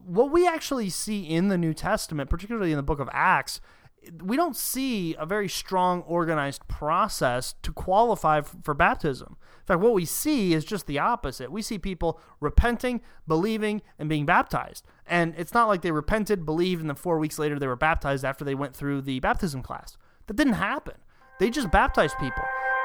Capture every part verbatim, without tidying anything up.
what we actually see in the New Testament, particularly in the book of Acts, we don't see a very strong organized process to qualify f- for baptism. In fact, what we see is just the opposite. We see people repenting, believing, and being baptized. And it's not like they repented, believed, and then four weeks later they were baptized after they went through the baptism class. That didn't happen. They just baptized people.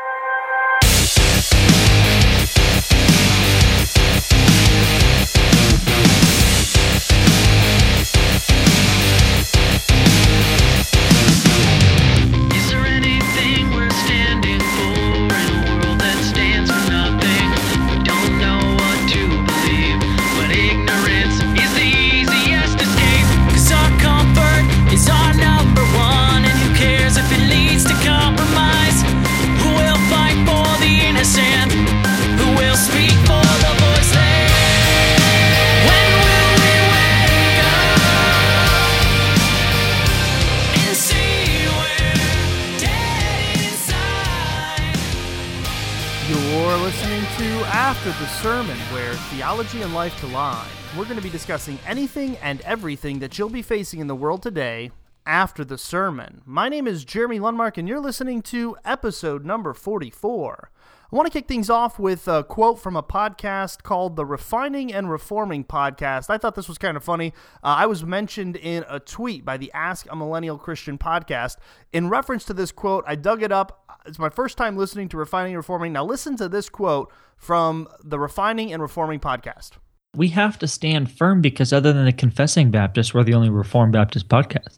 Is there anything worth standing for in a world that stands for nothing? We don't know what to believe, but ignorance is the easiest escape. 'Cause our comfort is our number one, and who cares if it leads to compromise? Who will fight for the innocent? Who will speak for the voiceless? When will we wake up and see we're dead inside? You're listening to After the Sermon, where theology and life collide. We're going to be discussing anything and everything that you'll be facing in the world today after the sermon. My name is Jeremy Lundmark, and you're listening to episode number forty-four. I want to kick things off with a quote from a podcast called the Refining and Reforming Podcast. I thought this was kind of funny. Uh, I was mentioned in a tweet by the Ask a Millennial Christian podcast. In reference to this quote, I dug it up. It's my first time listening to Refining and Reforming. Now listen to this quote from the Refining and Reforming Podcast. We have to stand firm because other than the Confessing Baptist, we're the only Reformed Baptist podcast.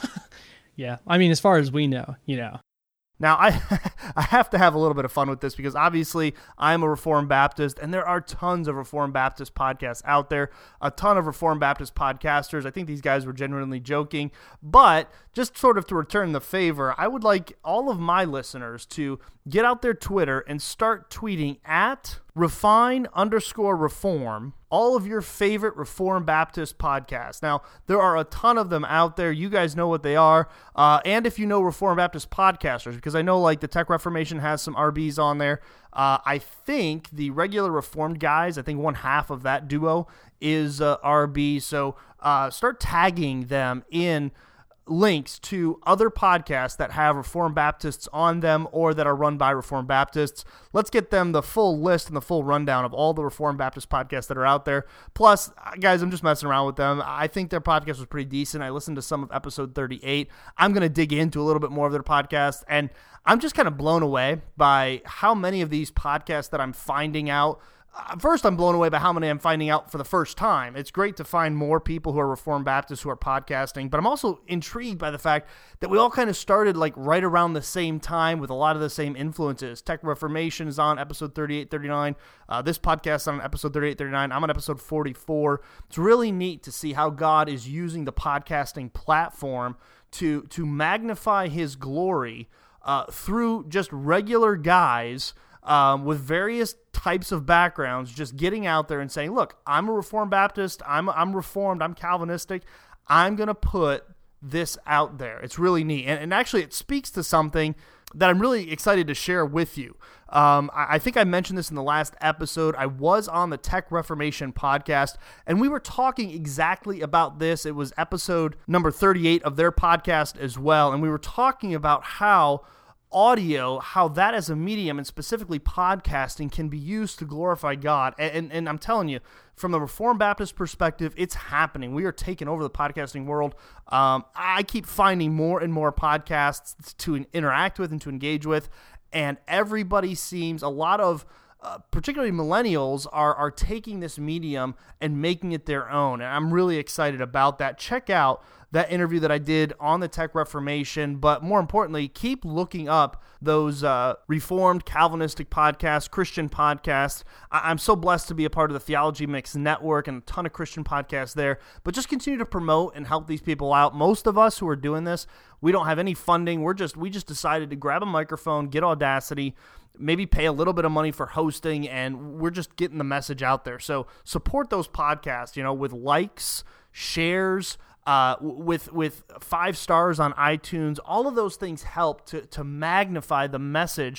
Yeah, I mean, as far as we know, you know. Now, I I have to have a little bit of fun with this because obviously I'm a Reformed Baptist, and there are tons of Reformed Baptist podcasts out there, a ton of Reformed Baptist podcasters. I think these guys were genuinely joking, but just sort of to return the favor, I would like all of my listeners to get out their Twitter and start tweeting at refine underscore reform all of your favorite Reformed Baptist podcasts. Now, there are a ton of them out there. You guys know what they are. Uh, and if you know Reformed Baptist podcasters, because I know like the Tech Reformation has some R Bs on there. Uh, I think the regular Reformed guys, I think one half of that duo is uh, R B. So uh, start tagging them in links to other podcasts that have Reformed Baptists on them or that are run by Reformed Baptists. Let's get them the full list and the full rundown of all the Reformed Baptist podcasts that are out there. Plus, guys, I'm just messing around with them. I think their podcast was pretty decent. I listened to some of episode thirty-eight. I'm going to dig into a little bit more of their podcast, and I'm just kind of blown away by how many of these podcasts that I'm finding out. First, I'm blown away by how many I'm finding out for the first time. It's great to find more people who are Reformed Baptists who are podcasting, but I'm also intrigued by the fact that we all kind of started like right around the same time with a lot of the same influences. Tech Reformation is on episode thirty-eight, thirty-nine. Uh, this podcast is on episode thirty-eight, thirty-nine. I'm on episode forty-four. It's really neat to see how God is using the podcasting platform to, to magnify his glory uh, through just regular guys Um, with various types of backgrounds, just getting out there and saying, look, I'm a Reformed Baptist, I'm I'm Reformed, I'm Calvinistic, I'm going to put this out there. It's really neat. And, and actually, it speaks to something that I'm really excited to share with you. Um, I, I think I mentioned this in the last episode. I was on the Tech Reformation podcast, and we were talking exactly about this. It was episode number thirty-eight of their podcast as well, and we were talking about how audio, how that as a medium, and specifically podcasting, can be used to glorify God. And, and, and I'm telling you, from the Reformed Baptist perspective, it's happening. We are taking over the podcasting world. Um, I keep finding more and more podcasts to interact with and to engage with, and everybody seems, a lot of Uh, particularly millennials are are taking this medium and making it their own, and I'm really excited about that. Check out that interview that I did on the Tech Reformation, but more importantly, keep looking up those uh, Reformed Calvinistic podcasts, Christian podcasts. I- I'm so blessed to be a part of the Theology Mix Network and a ton of Christian podcasts there, but just continue to promote and help these people out. Most of us who are doing this, we don't have any funding. We're just we just decided to grab a microphone, get Audacity, maybe pay a little bit of money for hosting, and we're just getting the message out there. So support those podcasts, you know, with likes, shares, uh, with with five stars on iTunes. All of those things help to to magnify the message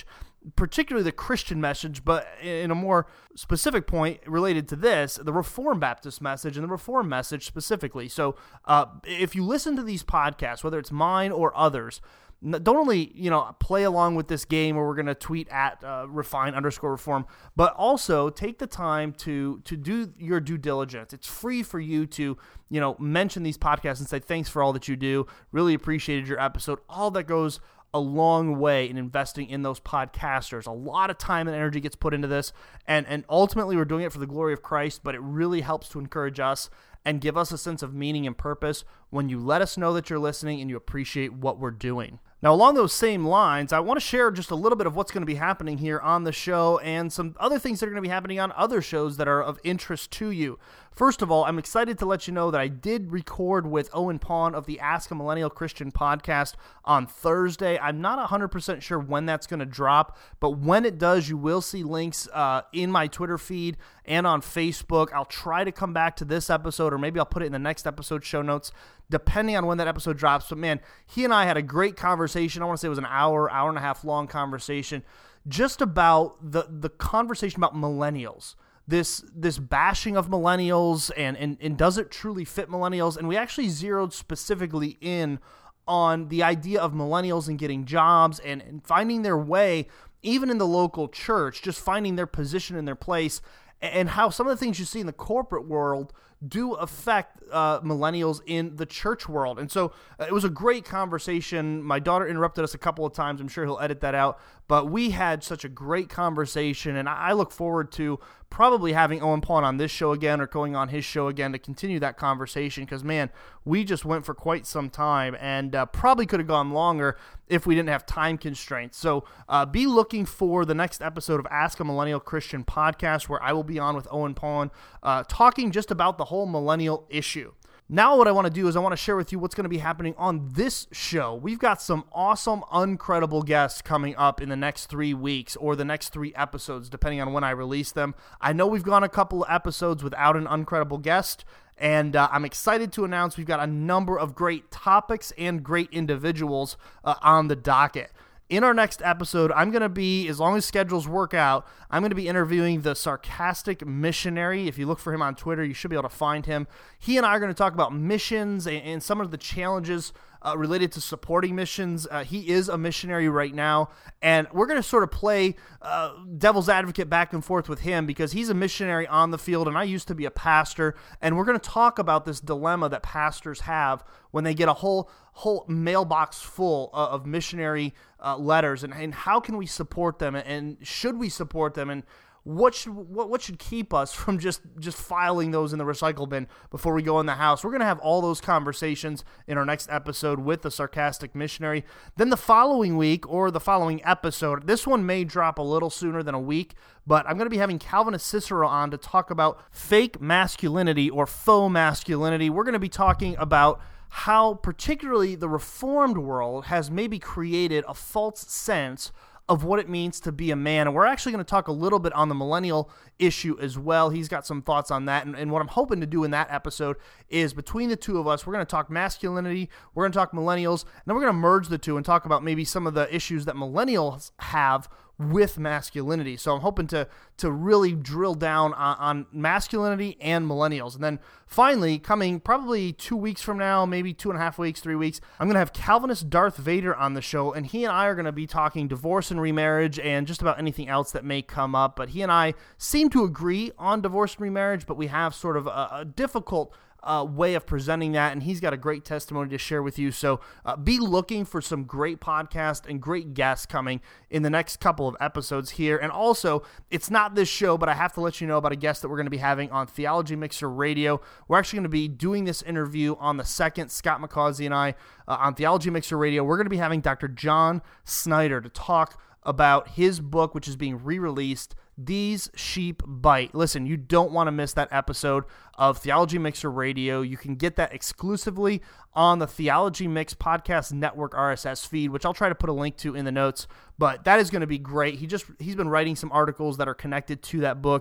particularly the Christian message, but in a more specific point related to this, the Reformed Baptist message and the Reformed message specifically. So uh, if you listen to these podcasts, whether it's mine or others, don't only, you know, play along with this game where we're going to tweet at uh, refine underscore reform, but also take the time to to do your due diligence. It's free for you to, you know, mention these podcasts and say, thanks for all that you do. Really appreciated your episode. All that goes a long way in investing in those podcasters. A lot of time and energy gets put into this, and, and ultimately we're doing it for the glory of Christ, but it really helps to encourage us and give us a sense of meaning and purpose when you let us know that you're listening and you appreciate what we're doing. Now, along those same lines, I want to share just a little bit of what's going to be happening here on the show and some other things that are going to be happening on other shows that are of interest to you. First of all, I'm excited to let you know that I did record with Owen Pawn of the Ask a Millennial Christian podcast on Thursday. I'm not one hundred percent sure when that's going to drop, but when it does, you will see links uh, in my Twitter feed and on Facebook. I'll try to come back to this episode, or maybe I'll put it in the next episode show notes, depending on when that episode drops. But man, he and I had a great conversation. I want to say it was an hour, hour and a half long conversation just about the, the conversation about millennials. This this bashing of millennials and, and, and does it truly fit millennials? And we actually zeroed specifically in on the idea of millennials and getting jobs and, and finding their way, even in the local church, just finding their position and their place, and how some of the things you see in the corporate world do affect uh, millennials in the church world. And so uh, it was a great conversation. My daughter interrupted us a couple of times. I'm sure he'll edit that out. But we had such a great conversation, and I look forward to probably having Owen Pawn on this show again or going on his show again to continue that conversation because, man, we just went for quite some time and uh, probably could have gone longer if we didn't have time constraints. So uh, be looking for the next episode of Ask a Millennial Christian podcast where I will be on with Owen Pawn uh, talking just about the whole millennial issue. Now what I want to do is I want to share with you what's going to be happening on this show. We've got some awesome, incredible guests coming up in the next three weeks or the next three episodes, depending on when I release them. I know we've gone a couple of episodes without an incredible guest, and uh, I'm excited to announce we've got a number of great topics and great individuals uh, on the docket. In our next episode, I'm going to be, as long as schedules work out, I'm going to be interviewing the Sarcastic Missionary. If you look for him on Twitter, you should be able to find him. He and I are going to talk about missions and, and some of the challenges uh, related to supporting missions. Uh, he is a missionary right now, and we're going to sort of play uh, devil's advocate back and forth with him because he's a missionary on the field, and I used to be a pastor, and we're going to talk about this dilemma that pastors have when they get a whole whole mailbox full uh, of missionary uh, letters, and, and how can we support them, and should we support them, and what should what, what should keep us from just, just filing those in the recycle bin before we go in the house. We're going to have all those conversations in our next episode with the Sarcastic Missionary. Then the following week, or the following episode, this one may drop a little sooner than a week, but I'm going to be having Calvinist Cicero on to talk about fake masculinity or faux masculinity. We're going to be talking about how particularly the Reformed world has maybe created a false sense of what it means to be a man. And we're actually going to talk a little bit on the millennial issue as well. He's got some thoughts on that. And, and what I'm hoping to do in that episode is between the two of us, we're going to talk masculinity, we're going to talk millennials, and then we're going to merge the two and talk about maybe some of the issues that millennials have with masculinity. So I'm hoping to to really drill down on, on masculinity and millennials. And then finally, coming probably two weeks from now, maybe two and a half weeks, three weeks, I'm going to have Calvinist Darth Vader on the show, and he and I are going to be talking divorce and remarriage and just about anything else that may come up. But he and I seem to agree on divorce and remarriage, but we have sort of a, a difficult Uh, way of presenting that, and he's got a great testimony to share with you. So uh, be looking for some great podcast and great guests coming in the next couple of episodes here. And also, it's not this show, but I have to let you know about a guest that we're going to be having on Theology Mixer Radio. We're actually going to be doing this interview on the second, Scott McCausey and I, uh, on Theology Mixer Radio. We're going to be having Doctor John Snyder to talk about his book, which is being re-released, These Sheep Bite. Listen, you don't want to miss that episode of Theology Mixer Radio. You can get that exclusively on the Theology Mix Podcast Network R S S feed, which I'll try to put a link to in the notes. But that is going to be great. He just he's been writing some articles that are connected to that book,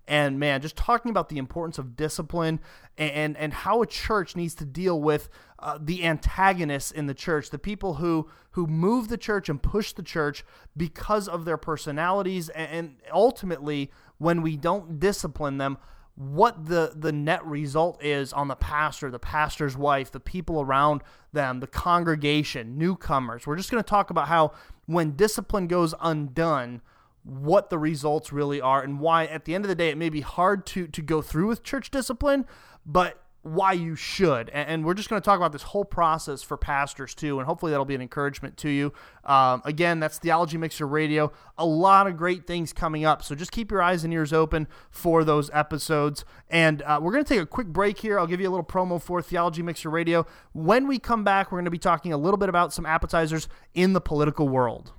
And man, just talking about the importance of discipline and and, and how a church needs to deal with uh, the antagonists in the church, the people who who move the church and push the church because of their personalities, and, and ultimately, when we don't discipline them, what the, the net result is on the pastor, the pastor's wife, the people around them, the congregation, newcomers. We're just going to talk about how when discipline goes undone, what the results really are, and why at the end of the day it may be hard to to go through with church discipline, but why you should. And, and we're just going to talk about this whole process for pastors too, and hopefully that'll be an encouragement to you. Um, again, that's Theology Mixer Radio. A lot of great things coming up, so just keep your eyes and ears open for those episodes. And uh, we're going to take a quick break here. I'll give you a little promo for Theology Mixer Radio. When we come back, we're going to be talking a little bit about some appetizers in the political world.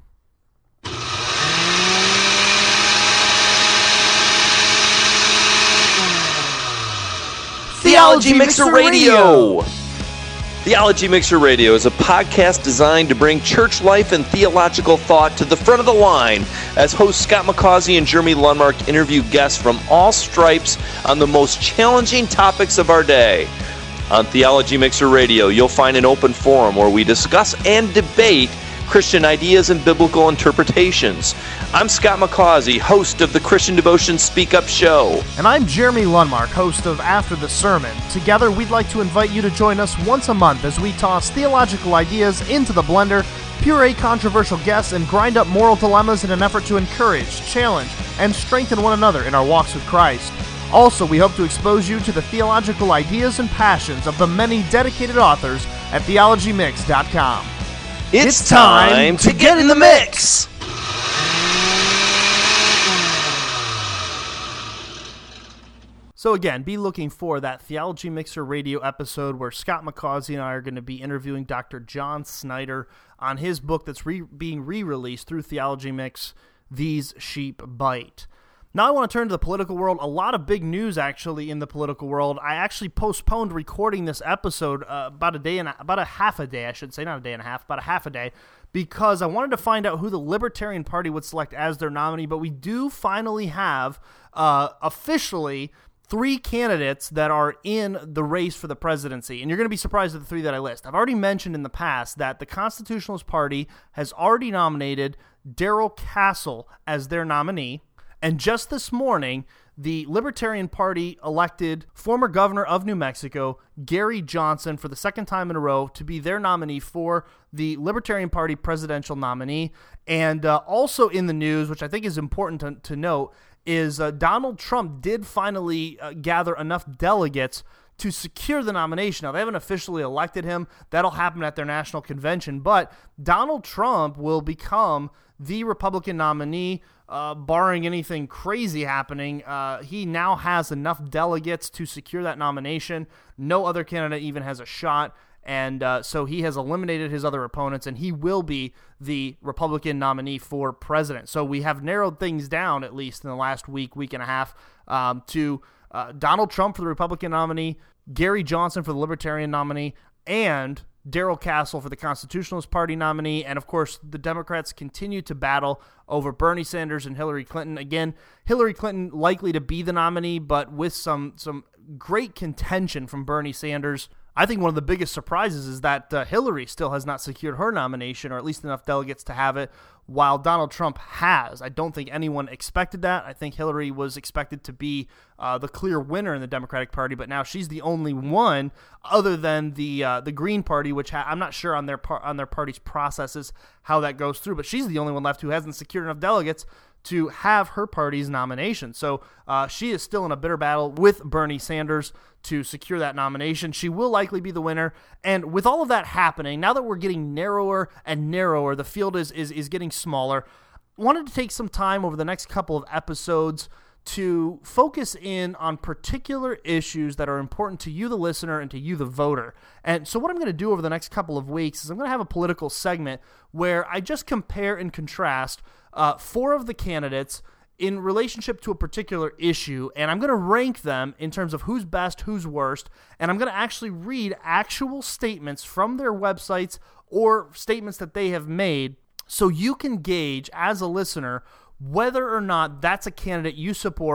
Theology Mixer Radio! Theology Mixer Radio is a podcast designed to bring church life and theological thought to the front of the line as hosts Scott McCausey and Jeremy Lundmark interview guests from all stripes on the most challenging topics of our day. On Theology Mixer Radio, you'll find an open forum where we discuss and debate Christian ideas and biblical interpretations. I'm Scott McCausey, host of the Christian Devotion Speak Up Show. And I'm Jeremy Lundmark, host of After the Sermon. Together, we'd like to invite you to join us once a month as we toss theological ideas into the blender, puree controversial guests, and grind up moral dilemmas in an effort to encourage, challenge, and strengthen one another in our walks with Christ. Also, we hope to expose you to the theological ideas and passions of the many dedicated authors at theology mix dot com. It's, it's time to get in the mix! So again, be looking for that Theology Mixer Radio episode where Scott McCausey and I are going to be interviewing Doctor John Snyder on his book that's re- being re-released through Theology Mix, These Sheep Bite. Now I want to turn to the political world. A lot of big news, actually, in the political world. I actually postponed recording this episode uh, about a day and a, about a half a day, I should say, not a day and a half, about a half a day, because I wanted to find out who the Libertarian Party would select as their nominee. But we do finally have uh, officially three candidates that are in the race for the presidency, and you're going to be surprised at the three that I list. I've already mentioned in the past that the Constitutionalist Party has already nominated Darrell Castle as their nominee. And just this morning, the Libertarian Party elected former governor of New Mexico, Gary Johnson, for the second time in a row to be their nominee for the Libertarian Party presidential nominee. And uh, also in the news, which I think is important to, to note, is uh, Donald Trump did finally uh, gather enough delegates to secure the nomination. Now, they haven't officially elected him. That'll happen at their national convention. But Donald Trump will become the Republican nominee, uh, barring anything crazy happening. Uh, he now has enough delegates to secure that nomination. No other candidate even has a shot. And uh, so he has eliminated his other opponents, and he will be the Republican nominee for president. So we have narrowed things down, at least in the last week, week and a half, um, to uh, Donald Trump for the Republican nominee, Gary Johnson for the Libertarian nominee, and Darrell Castle for the Constitutionalist Party nominee. And, of course, the Democrats continue to battle over Bernie Sanders and Hillary Clinton. Again, Hillary Clinton likely to be the nominee, but with some some great contention from Bernie Sanders. I think one of the biggest surprises is that uh, Hillary still has not secured her nomination, or at least enough delegates to have it, while Donald Trump has. I don't think anyone expected that. I think Hillary was expected to be uh, the clear winner in the Democratic Party, but now she's the only one other than the uh, the Green Party, which ha- I'm not sure on their par- on their party's processes how that goes through, but she's the only one left who hasn't secured enough delegates to have her party's nomination. So uh, she is still in a bitter battle with Bernie Sanders to secure that nomination. She will likely be the winner. And with all of that happening, now that we're getting narrower and narrower, the field is is, is getting smaller, I wanted to take some time over the next couple of episodes to focus in on particular issues that are important to you, the listener, and to you, the voter. And so what I'm going to do over the next couple of weeks is I'm going to have a political segment where I just compare and contrast uh, four of the candidates in relationship to a particular issue, and I'm going to rank them in terms of who's best, who's worst, and I'm going to actually read actual statements from their websites or statements that they have made so you can gauge as a listener whether or not that's a candidate you support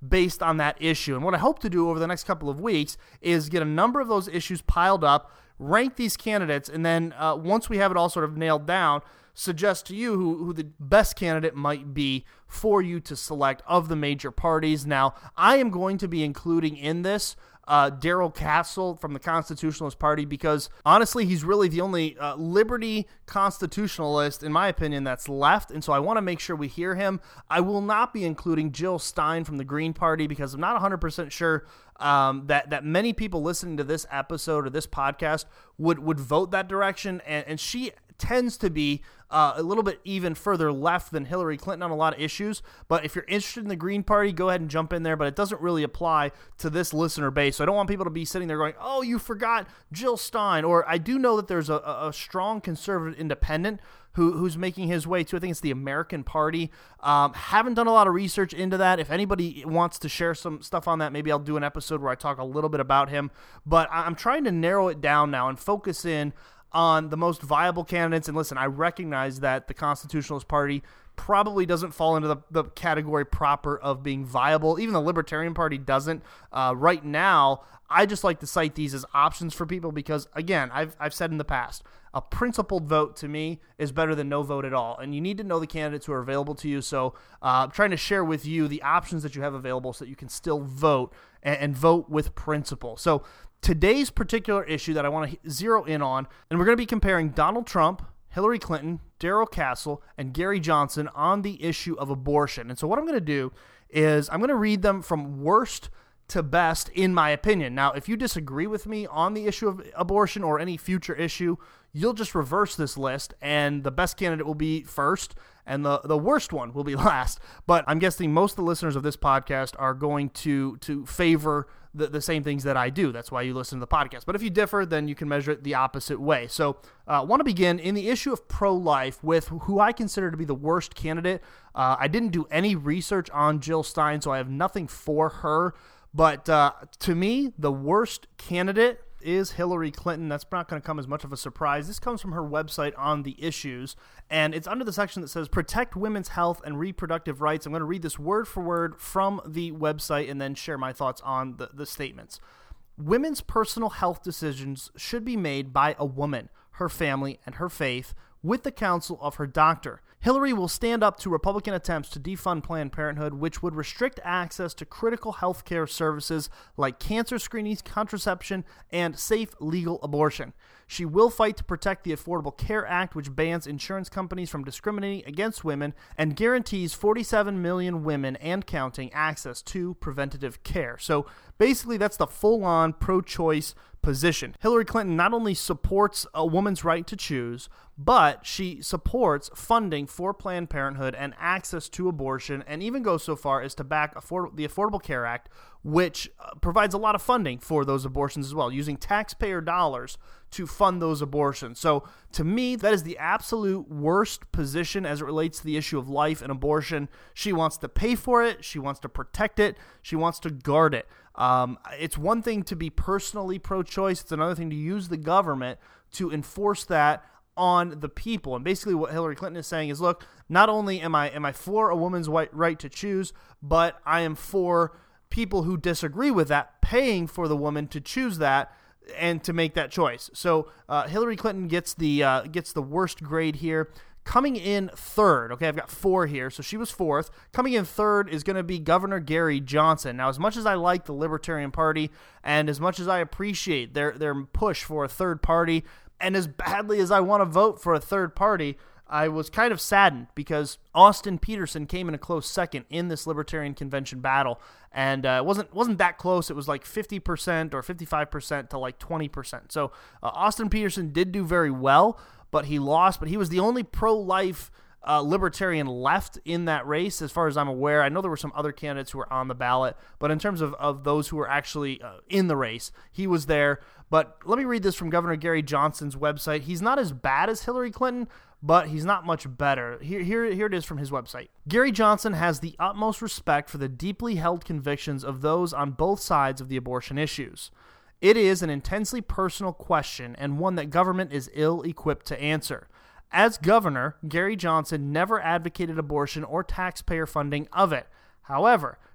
based on that issue. And what I hope to do over the next couple of weeks is get a number of those issues piled up, rank these candidates, and then uh, once we have it all sort of nailed down, suggest to you who, who the best candidate might be for you to select of the major parties. Now, I am going to be including in this uh, Darrell Castle from the Constitutionalist Party because, honestly, he's really the only uh, liberty constitutionalist, in my opinion, that's left, and so I want to make sure we hear him. I will not be including Jill Stein from the Green Party because I'm not one hundred percent sure Um, that, that many people listening to this episode or this podcast would, would vote that direction, and, and she tends to be uh, a little bit even further left than Hillary Clinton on a lot of issues. But if you're interested in the Green Party, go ahead and jump in there, but it doesn't really apply to this listener base. So I don't want people to be sitting there going, oh, you forgot Jill Stein. Or I do know that there's a, a strong conservative independent who who's making his way to, I think it's the American Party. Um, haven't done a lot of research into that. If anybody wants to share some stuff on that, maybe I'll do an episode where I talk a little bit about him. But I'm trying to narrow it down now and focus in on the most viable candidates. And listen, I recognize that the Constitutionalist Party probably doesn't fall into the, the category proper of being viable. Even the Libertarian Party doesn't. Uh, right now, I just like to cite these as options for people because, again, I've I've said in the past, a principled vote to me is better than no vote at all. And you need to know the candidates who are available to you. So uh, I'm trying to share with you the options that you have available so that you can still vote and, and vote with principle. So today's particular issue that I want to zero in on, and we're going to be comparing Donald Trump, Hillary Clinton, Darrell Castle, and Gary Johnson on the issue of abortion. And so what I'm going to do is I'm going to read them from worst to best in my opinion. Now, if you disagree with me on the issue of abortion or any future issue, you'll just reverse this list and the best candidate will be first and the, the worst one will be last. But I'm guessing most of the listeners of this podcast are going to to favor the, the same things that I do. That's why you listen to the podcast. But if you differ, then you can measure it the opposite way. So I uh, want to begin in the issue of pro-life with who I consider to be the worst candidate. Uh, I didn't do any research on Jill Stein, so I have nothing for her. But uh, to me, the worst candidate is Hillary Clinton. That's not going to come as much of a surprise. This comes from her website on the issues, and it's under the section that says Protect Women's Health and Reproductive Rights. I'm going to read this word for word from the website and then share my thoughts on the, the statements. Women's personal health decisions should be made by a woman, her family, and her faith, with the counsel of her doctor. Hillary will stand up to Republican attempts to defund Planned Parenthood, which would restrict access to critical health care services like cancer screenings, contraception, and safe legal abortion. She will fight to protect the Affordable Care Act, which bans insurance companies from discriminating against women and guarantees forty-seven million women and counting access to preventative care. So basically, that's the full-on pro-choice position. Hillary Clinton not only supports a woman's right to choose, but she supports funding for Planned Parenthood and access to abortion, and even goes so far as to back afford- the Affordable Care Act, which uh, provides a lot of funding for those abortions as well, using taxpayer dollars to fund those abortions. So to me, that is the absolute worst position as it relates to the issue of life and abortion. She wants to pay for it. She wants to protect it. She wants to guard it. Um, it's one thing to be personally pro-choice. It's another thing to use the government to enforce that on the people. And basically what Hillary Clinton is saying is, look, not only am I am I for a woman's right to choose, but I am for people who disagree with that paying for the woman to choose that and to make that choice. So uh, Hillary Clinton gets the uh, gets the worst grade here. Coming in third, okay, I've got four here, so she was fourth. Coming in third is going to be Governor Gary Johnson. Now, as much as I like the Libertarian Party and as much as I appreciate their, their push for a third party, and as badly as I want to vote for a third party, I was kind of saddened because Austin Peterson came in a close second in this Libertarian Convention battle, and uh, it wasn't wasn't that close. It was like fifty percent or fifty-five percent to like twenty percent. So uh, Austin Peterson did do very well, but he lost. But he was the only pro-life uh, libertarian left in that race, as far as I'm aware. I know there were some other candidates who were on the ballot, but in terms of, of those who were actually uh, in the race, he was there. But let me read this from Governor Gary Johnson's website. He's not as bad as Hillary Clinton, but he's not much better. Here, here, here it is from his website. Gary Johnson has the utmost respect for the deeply held convictions of those on both sides of the abortion issues. It is an intensely personal question and one that government is ill-equipped to answer. As governor, Gary Johnson never advocated abortion or taxpayer funding of it. However,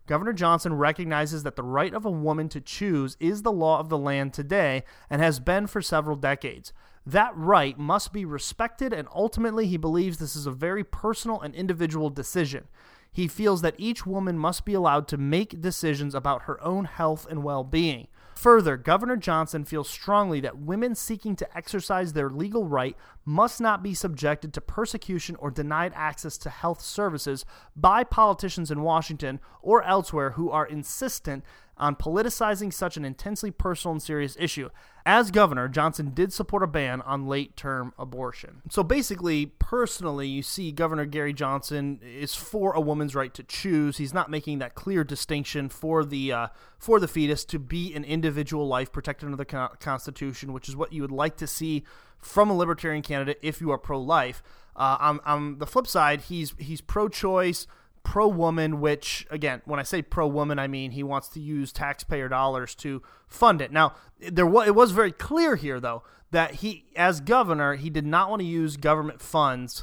Governor Johnson recognizes that the right of a woman to choose is the law of the land today and has been for several decades. That right must be respected, and ultimately he believes this is a very personal and individual decision. He feels that each woman must be allowed to make decisions about her own health and well-being. Further, Governor Johnson feels strongly that women seeking to exercise their legal right must not be subjected to persecution or denied access to health services by politicians in Washington or elsewhere who are insistent on politicizing such an intensely personal and serious issue. As governor, Johnson did support a ban on late-term abortion. So basically, personally, you see Governor Gary Johnson is for a woman's right to choose. He's not making that clear distinction for the uh, for the fetus to be an individual life protected under the co- Constitution, which is what you would like to see from a libertarian candidate if you are pro-life. Uh, on, on the flip side, he's he's pro-choice, pro-woman, which, again, when I say pro-woman, I mean he wants to use taxpayer dollars to fund it. Now, there was, it was very clear here, though, that he, as governor, he did not want to use government funds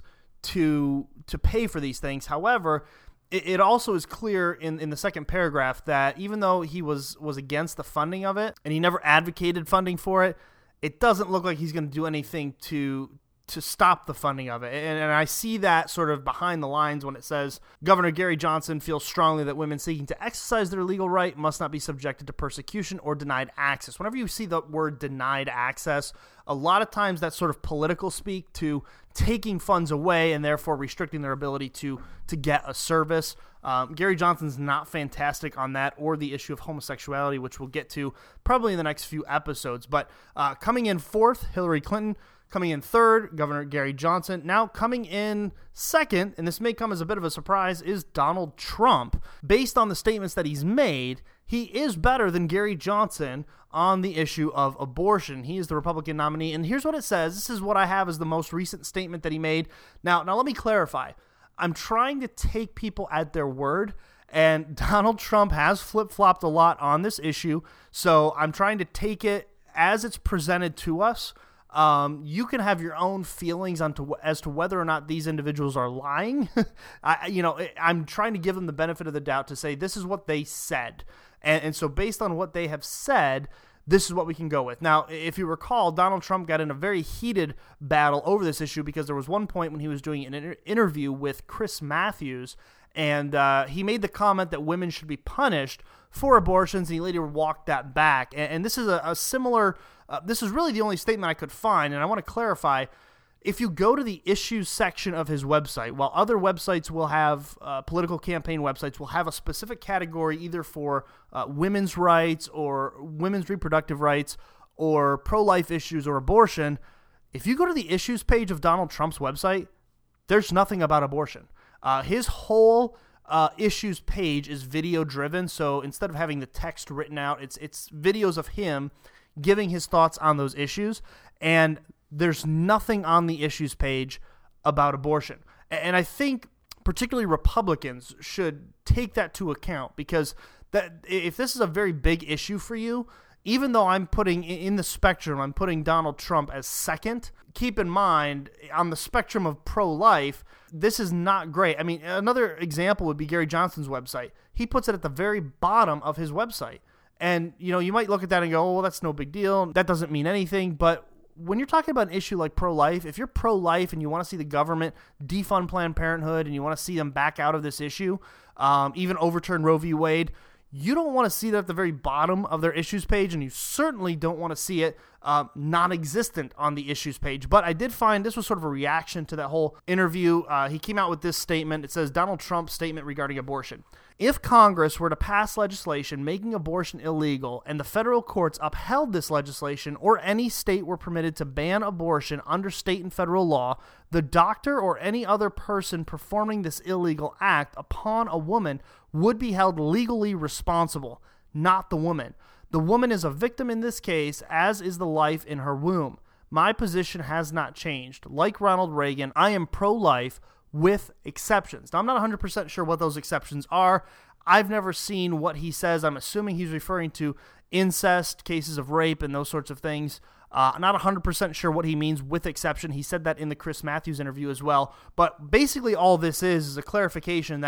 to to pay for these things. However, it, it also is clear in, in the second paragraph that even though he was, was against the funding of it, and he never advocated funding for it, it doesn't look like he's going to do anything to to stop the funding of it. And, and I see that sort of behind the lines when it says Governor Gary Johnson feels strongly that women seeking to exercise their legal right must not be subjected to persecution or denied access. Whenever you see the word denied access, a lot of times that's sort of political speak to taking funds away and therefore restricting their ability to to get a service. Um, Gary Johnson's not fantastic on that or the issue of homosexuality, which we'll get to probably in the next few episodes. But uh, coming in fourth, Hillary Clinton. Coming in third, Governor Gary Johnson. Now coming in second, and this may come as a bit of a surprise, is Donald Trump. Based on the statements that he's made, he is better than Gary Johnson on the issue of abortion. He is the Republican nominee, and here's what it says. This is what I have as the most recent statement that he made. Now, now let me clarify. I'm trying to take people at their word, and Donald Trump has flip-flopped a lot on this issue, so I'm trying to take it as it's presented to us. Um, you can have your own feelings on to, as to whether or not these individuals are lying. I, you know, I'm trying to give them the benefit of the doubt to say this is what they said. And, and so based on what they have said, this is what we can go with. Now, if you recall, Donald Trump got in a very heated battle over this issue because there was one point when he was doing an inter- interview with Chris Matthews, and uh, he made the comment that women should be punished for abortions, and he later walked that back. And, and this is a, a similar, uh, this is really the only statement I could find, and I want to clarify. If you go to the issues section of his website, while other websites will have, uh, political campaign websites will have a specific category either for uh, women's rights or women's reproductive rights or pro-life issues or abortion, if you go to the issues page of Donald Trump's website, there's nothing about abortion. Uh, his whole uh, issues page is video driven, so instead of having the text written out, it's it's videos of him giving his thoughts on those issues, and there's nothing on the issues page about abortion. And I think particularly Republicans should take that to account, because that if this is a very big issue for you, even though I'm putting in the spectrum, I'm putting Donald Trump as second, keep in mind on the spectrum of pro-life, this is not great. I mean, another example would be Gary Johnson's website. He puts it at the very bottom of his website. And, you know, you might look at that and go, oh, well, that's no big deal. That doesn't mean anything. But when you're talking about an issue like pro-life, if you're pro-life and you want to see the government defund Planned Parenthood and you want to see them back out of this issue, um, even overturn Roe v. Wade, you don't want to see that at the very bottom of their issues page, and you certainly don't want to see it uh, non-existent on the issues page. But I did find this was sort of a reaction to that whole interview. Uh, he came out with this statement. It says, Donald Trump's statement regarding abortion. If Congress were to pass legislation making abortion illegal and the federal courts upheld this legislation, or any state were permitted to ban abortion under state and federal law, the doctor or any other person performing this illegal act upon a woman would be held legally responsible, not the woman. The woman is a victim in this case, as is the life in her womb. My position has not changed. Like Ronald Reagan, I am pro-life with exceptions. Now, I'm not one hundred percent sure what those exceptions are. I've never seen what he says. I'm assuming he's referring to incest, cases of rape, and those sorts of things. Uh, I'm not one hundred percent sure what he means with exception. He said that in the Chris Matthews interview as well. But basically all this is is a clarification that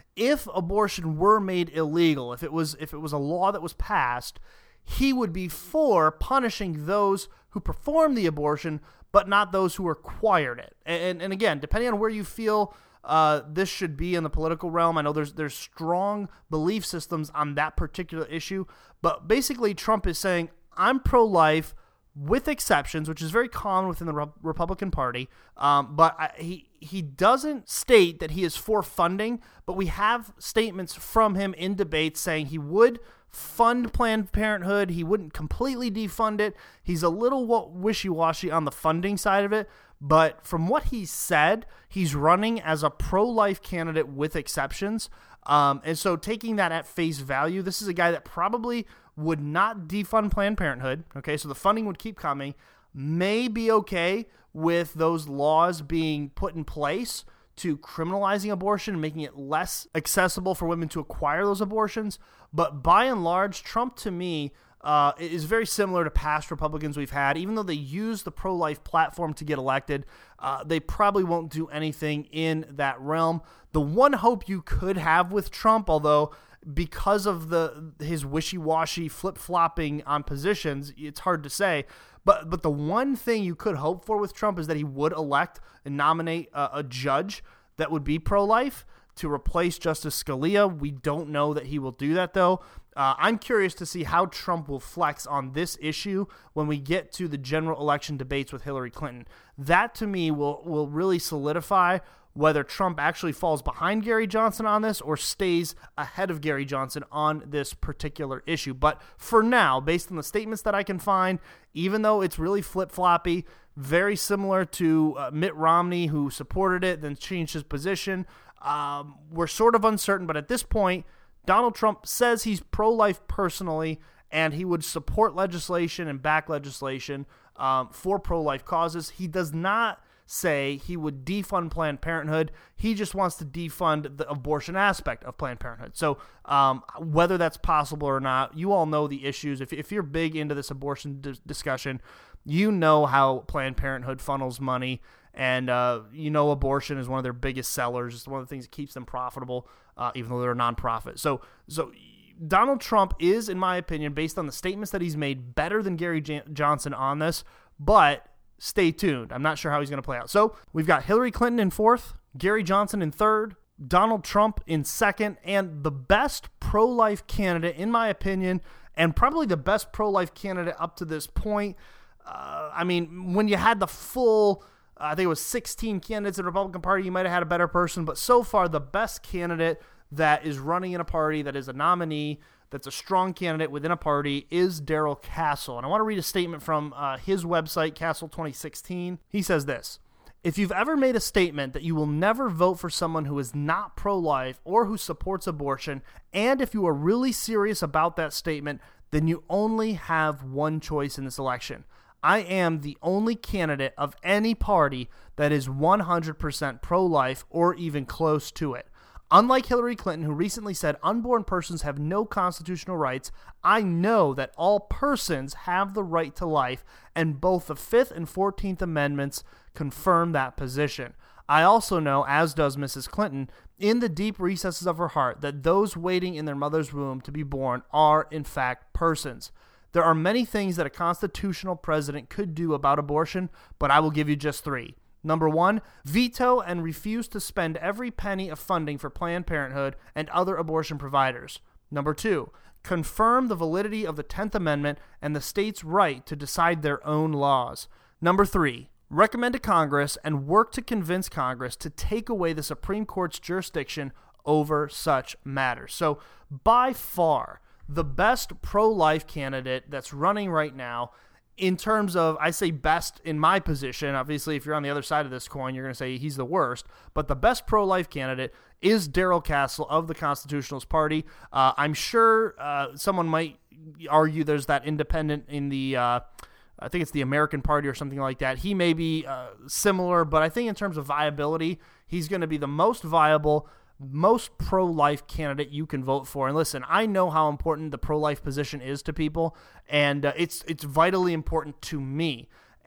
if abortion were made illegal, if it was if it was a law that was passed, he would be for punishing those who perform the abortion, but not those who acquired it. And, and again, depending on where you feel uh, this should be in the political realm, I know there's there's strong belief systems on that particular issue, but basically Trump is saying, I'm pro-life with exceptions, which is very common within the Re- Republican Party, um, but I, he he doesn't state that he is for funding, but we have statements from him in debates saying he would fund Planned Parenthood. He wouldn't completely defund it. He's a little wishy-washy on the funding side of it, but from what he said, he's running as a pro-life candidate with exceptions. Um, and so taking that at face value, this is a guy that probably would not defund Planned Parenthood. Okay, so the funding would keep coming. May be okay with those laws being put in place to criminalizing abortion, making it less accessible for women to acquire those abortions. But by and large, Trump, to me, uh, is very similar to past Republicans we've had. Even though they use the pro-life platform to get elected, uh, they probably won't do anything in that realm. The one hope you could have with Trump, although because of the his wishy-washy flip-flopping on positions, it's hard to say. But but the one thing you could hope for with Trump is that he would elect and nominate a, a judge that would be pro-life to replace Justice Scalia. We don't know that he will do that, though. Uh, I'm curious to see how Trump will flex on this issue when we get to the general election debates with Hillary Clinton. That, to me, will, will really solidify whether Trump actually falls behind Gary Johnson on this or stays ahead of Gary Johnson on this particular issue. But for now, based on the statements that I can find, even though it's really flip-floppy, very similar to uh, Mitt Romney, who supported it, then changed his position, um, we're sort of uncertain. But at this point, Donald Trump says he's pro-life personally, and he would support legislation and back legislation um, for pro-life causes. He does not say he would defund Planned Parenthood. He just wants to defund the abortion aspect of Planned Parenthood. So um, whether that's possible or not, you all know the issues. If, if you're big into this abortion d- discussion, you know how Planned Parenthood funnels money, and uh, you know abortion is one of their biggest sellers. It's one of the things that keeps them profitable, uh, even though they're a nonprofit. So, so Donald Trump is, in my opinion, based on the statements that he's made, better than Gary J- Johnson on this, but stay tuned. I'm not sure how he's going to play out. So we've got Hillary Clinton in fourth, Gary Johnson in third, Donald Trump in second, and the best pro-life candidate, in my opinion, and probably the best pro-life candidate up to this point. Uh, I mean, when you had the full, uh, I think it was sixteen candidates in the Republican Party, you might have had a better person, but so far the best candidate that is running in a party, that is a nominee, that's a strong candidate within a party, is Darrell Castle. And I want to read a statement from uh, his website, Castle twenty sixteen. He says this: if you've ever made a statement that you will never vote for someone who is not pro-life or who supports abortion, and if you are really serious about that statement, then you only have one choice in this election. I am the only candidate of any party that is one hundred percent pro-life or even close to it. Unlike Hillary Clinton, who recently said unborn persons have no constitutional rights, I know that all persons have the right to life, and both the fifth and fourteenth Amendments confirm that position. I also know, as does Missus Clinton, in the deep recesses of her heart, that those waiting in their mother's womb to be born are, in fact, persons. There are many things that a constitutional president could do about abortion, but I will give you just three. Number one, veto and refuse to spend every penny of funding for Planned Parenthood and other abortion providers. Number two, confirm the validity of the tenth Amendment and the state's right to decide their own laws. Number three, recommend to Congress and work to convince Congress to take away the Supreme Court's jurisdiction over such matters. So, by far, the best pro-life candidate that's running right now, in terms of, I say best in my position. Obviously, if you're on the other side of this coin, you're going to say he's the worst. But the best pro-life candidate is Darrell Castle of the Constitutionalist Party. Uh, I'm sure uh, someone might argue there's that independent in the, uh, I think it's the American Party or something like that. He may be uh, similar, but I think in terms of viability, he's going to be the most viable, most pro-life candidate you can vote for. And listen, I know how important the pro-life position is to people, and uh, it's it's vitally important to me.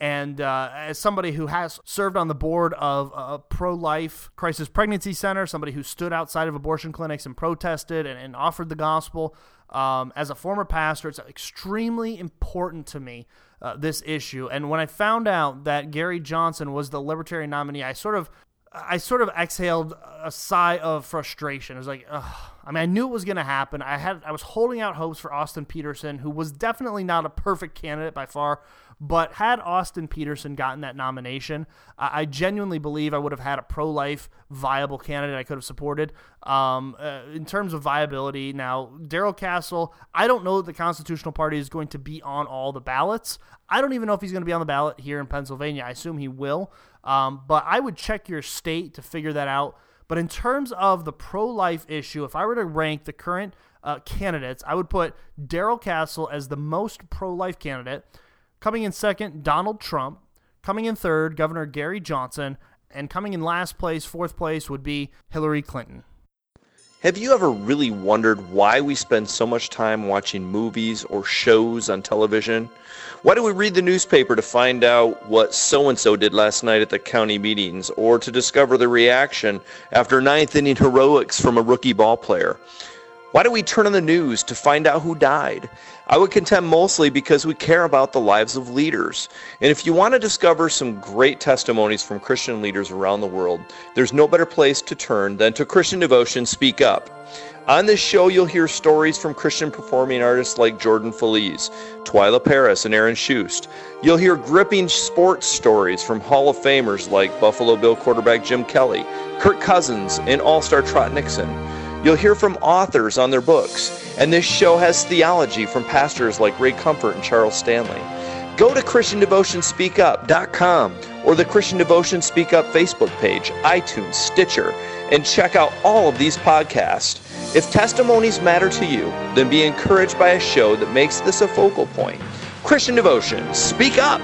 And uh, as somebody who has served on the board of a pro-life crisis pregnancy center, somebody who stood outside of abortion clinics and protested and, and offered the gospel, um, as a former pastor, it's extremely important to me, uh, this issue. And when I found out that Gary Johnson was the Libertarian nominee, I sort of I sort of exhaled a sigh of frustration. It was like, ugh. I mean, I knew it was going to happen. I had, I was holding out hopes for Austin Peterson, who was definitely not a perfect candidate by far, but had Austin Peterson gotten that nomination, I, I genuinely believe I would have had a pro-life, viable candidate I could have supported. Um, uh, in terms of viability, now, Darrell Castle, I don't know that the Constitutional Party is going to be on all the ballots. I don't even know if he's going to be on the ballot here in Pennsylvania. I assume he will. Um, but I would check your state to figure that out. But in terms of the pro-life issue, if I were to rank the current uh, candidates, I would put Darrell Castle as the most pro-life candidate. Coming in second, Donald Trump. Coming in third, Governor Gary Johnson. And coming in last place, fourth place, would be Hillary Clinton. Have you ever really wondered why we spend so much time watching movies or shows on television? Why do we read the newspaper to find out what so-and-so did last night at the county meetings, or to discover the reaction after ninth inning heroics from a rookie ball player? Why do we turn on the news to find out who died? I would contend mostly because we care about the lives of leaders. And if you want to discover some great testimonies from Christian leaders around the world, there's no better place to turn than to Christian Devotion Speak Up. On this show, you'll hear stories from Christian performing artists like Jordan Feliz, Twyla Paris, and Aaron Schust. You'll hear gripping sports stories from Hall of Famers like Buffalo Bill quarterback Jim Kelly, Kirk Cousins, and All-Star Trot Nixon. You'll hear from authors on their books, and this show has theology from pastors like Ray Comfort and Charles Stanley. Go to Christian Devotion Speak Up dot com or the Christian Devotion Speak Up Facebook page, iTunes, Stitcher, and check out all of these podcasts. If testimonies matter to you, then be encouraged by a show that makes this a focal point. Christian Devotion Speak Up!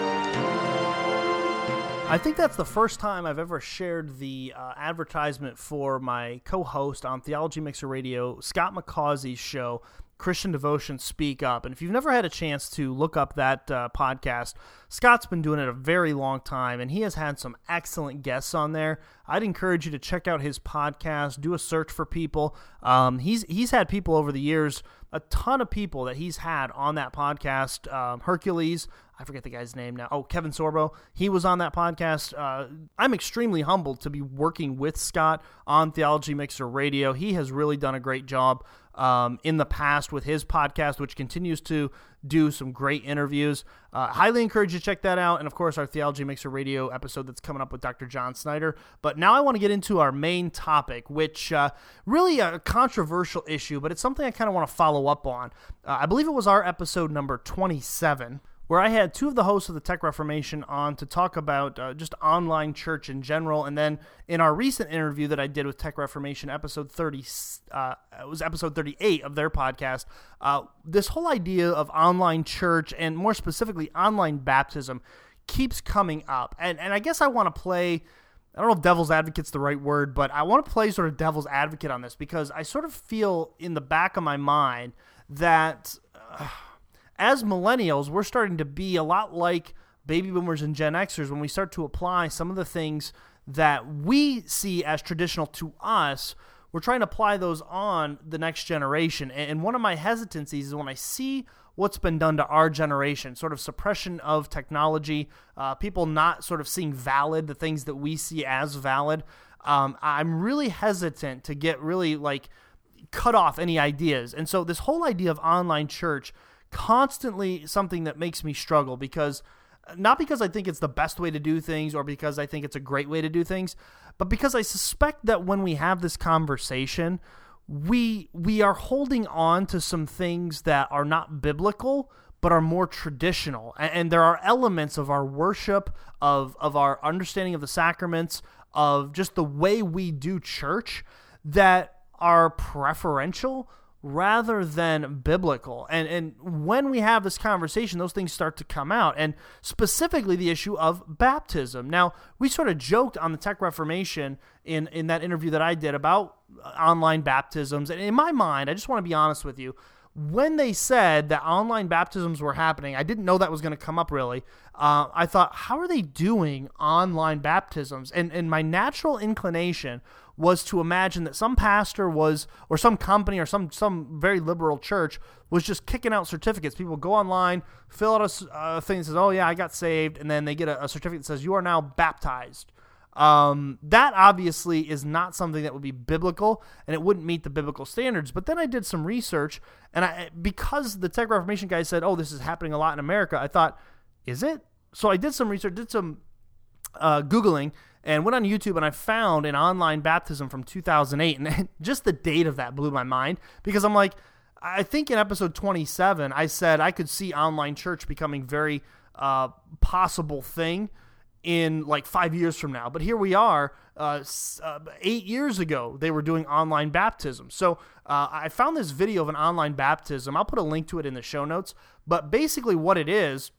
I think that's the first time I've ever shared the uh, advertisement for my co-host on Theology Mixer Radio, Scott McCausey's show, Christian Devotion Speak Up. And if you've never had a chance to look up that uh, podcast, Scott's been doing it a very long time, and he has had some excellent guests on there. I'd encourage you to check out his podcast, do a search for people. Um, he's he's had people over the years, a ton of people that he's had on that podcast. Um, Hercules, I forget the guy's name now. Oh, Kevin Sorbo. He was on that podcast. Uh, I'm extremely humbled to be working with Scott on Theology Mixer Radio. He has really done a great job um, in the past with his podcast, which continues to do some great interviews. Uh, highly encourage you to check that out. And, of course, our Theology Mixer Radio episode that's coming up with Doctor John Snyder. But now I want to get into our main topic, which uh, really a controversial issue, but it's something I kind of want to follow up on. Uh, I believe it was our episode number twenty-seven, where I had two of the hosts of the Tech Reformation on to talk about uh, just online church in general. And then in our recent interview that I did with Tech Reformation, episode thirty, uh, it was episode thirty-eight of their podcast, uh, this whole idea of online church and more specifically online baptism keeps coming up. And, and I guess I want to play, I don't know if devil's advocate's the right word, but I want to play sort of devil's advocate on this because I sort of feel in the back of my mind that Uh, as millennials, we're starting to be a lot like baby boomers and Gen Xers when we start to apply some of the things that we see as traditional to us. We're trying to apply those on the next generation. And one of my hesitancies is when I see what's been done to our generation, sort of suppression of technology, uh, people not sort of seeing valid the things that we see as valid. Um, I'm really hesitant to get really like cut off any ideas. And so this whole idea of online church constantly something that makes me struggle because not because I think it's the best way to do things or because I think it's a great way to do things, but because I suspect that when we have this conversation, we we are holding on to some things that are not biblical but are more traditional. And, and there are elements of our worship, of of our understanding of the sacraments, of just the way we do church that are preferential rather than biblical. And and when we have this conversation, those things start to come out, and specifically the issue of baptism. Now, we sort of joked on the Tech Reformation in, in that interview that I did about online baptisms, and in my mind, I just want to be honest with you, when they said that online baptisms were happening, I didn't know that was going to come up really. Uh, I thought, how are they doing online baptisms? And and my natural inclination was to imagine that some pastor was, or some company, or some some very liberal church was just kicking out certificates. People go online, fill out a uh, thing that says, "Oh yeah, I got saved," and then they get a, a certificate that says, "You are now baptized." Um, that obviously is not something that would be biblical, and it wouldn't meet the biblical standards. But then I did some research, and I, because the Tech Reformation guy said, "Oh, this is happening a lot in America," I thought, is it? So I did some research, did some uh, Googling, and went on YouTube, and I found an online baptism from two thousand eight, and just the date of that blew my mind, because I'm like, I think in episode twenty-seven, I said I could see online church becoming very uh, possible thing in like five years from now. But here we are, uh, uh, eight years ago, they were doing online baptism. So uh, I found this video of an online baptism. I'll put a link to it in the show notes. But basically what it is,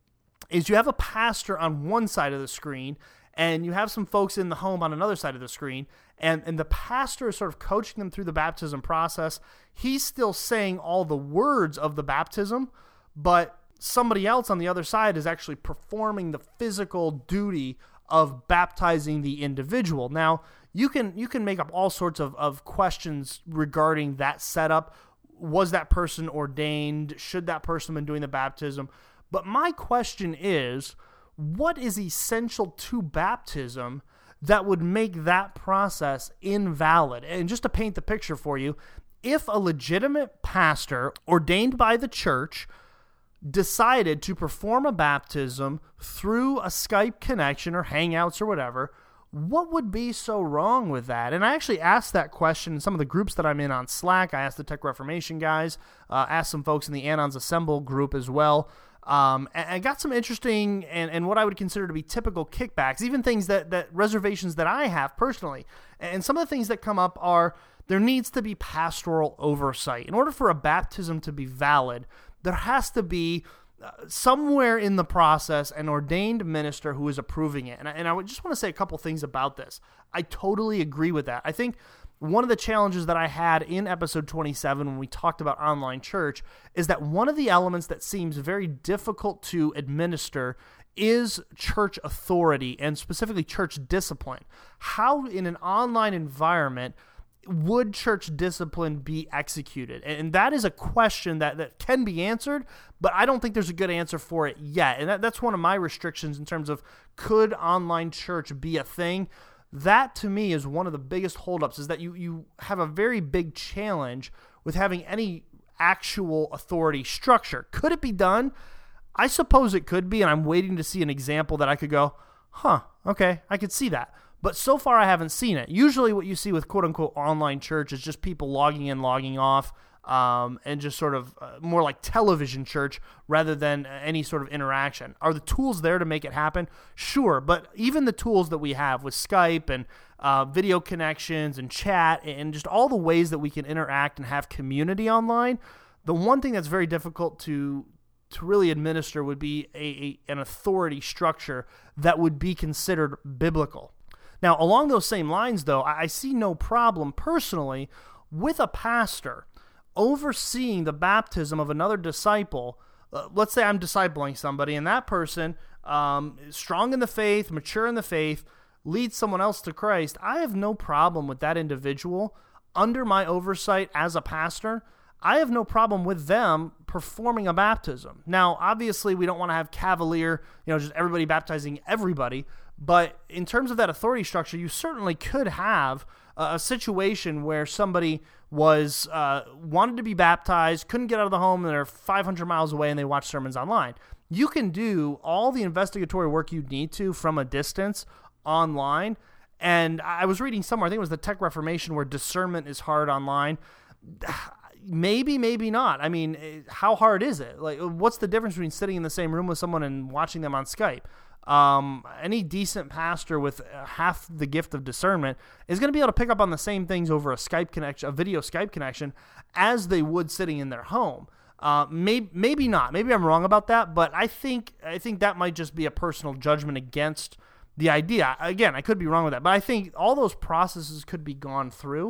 is you have a pastor on one side of the screen, and you have some folks in the home on another side of the screen, and, and the pastor is sort of coaching them through the baptism process. He's still saying all the words of the baptism, but somebody else on the other side is actually performing the physical duty of baptizing the individual. Now, you can you can make up all sorts of, of questions regarding that setup. Was that person ordained? Should that person have been doing the baptism? But my question is, what is essential to baptism that would make that process invalid? And just to paint the picture for you, if a legitimate pastor ordained by the church decided to perform a baptism through a Skype connection or Hangouts or whatever, what would be so wrong with that? And I actually asked that question in some of the groups that I'm in on Slack. I asked the Tech Reformation guys, uh, asked some folks in the Anons Assemble group as well, um, and I got some interesting and, and what I would consider to be typical kickbacks, even things that, that reservations that I have personally. And some of the things that come up are there needs to be pastoral oversight. In order for a baptism to be valid, there has to be uh, somewhere in the process an ordained minister who is approving it. And I, and I would just want to say a couple things about this. I totally agree with that. I think one of the challenges that I had in episode twenty-seven when we talked about online church is that one of the elements that seems very difficult to administer is church authority, and specifically church discipline. How in an online environment would church discipline be executed? And that is a question that, that can be answered, but I don't think there's a good answer for it yet. And that, that's one of my restrictions in terms of could online church be a thing? That to me is one of the biggest holdups, is that you, you have a very big challenge with having any actual authority structure. Could it be done? I suppose it could be, and I'm waiting to see an example that I could go, huh, okay, I could see that. But so far, I haven't seen it. Usually what you see with quote-unquote online church is just people logging in, logging off, um, and just sort of uh, more like television church rather than any sort of interaction. Are the tools there to make it happen? Sure, but even the tools that we have with Skype and uh, video connections and chat and just all the ways that we can interact and have community online, the one thing that's very difficult to to really administer would be a, a an authority structure that would be considered biblical. Now, along those same lines, though, I see no problem personally with a pastor overseeing the baptism of another disciple. Uh, let's say I'm discipling somebody, and that person um, is strong in the faith, mature in the faith, leads someone else to Christ. I have no problem with that individual under my oversight as a pastor. I have no problem with them performing a baptism. Now, obviously, we don't want to have cavalier, you know, just everybody baptizing everybody. But in terms of that authority structure, you certainly could have a situation where somebody was uh, wanted to be baptized, couldn't get out of the home, and they're five hundred miles away, and they watch sermons online. You can do all the investigatory work you need to from a distance online. And I was reading somewhere, I think it was the Tech Reformation, where discernment is hard online. Maybe, maybe not. I mean, how hard is it? Like, what's the difference between sitting in the same room with someone and watching them on Skype? Um, any decent pastor with half the gift of discernment is going to be able to pick up on the same things over a Skype connection, a video Skype connection, as they would sitting in their home. Uh, maybe, maybe not. Maybe I'm wrong about that, but I think I think that might just be a personal judgment against the idea. Again, I could be wrong with that, but I think all those processes could be gone through.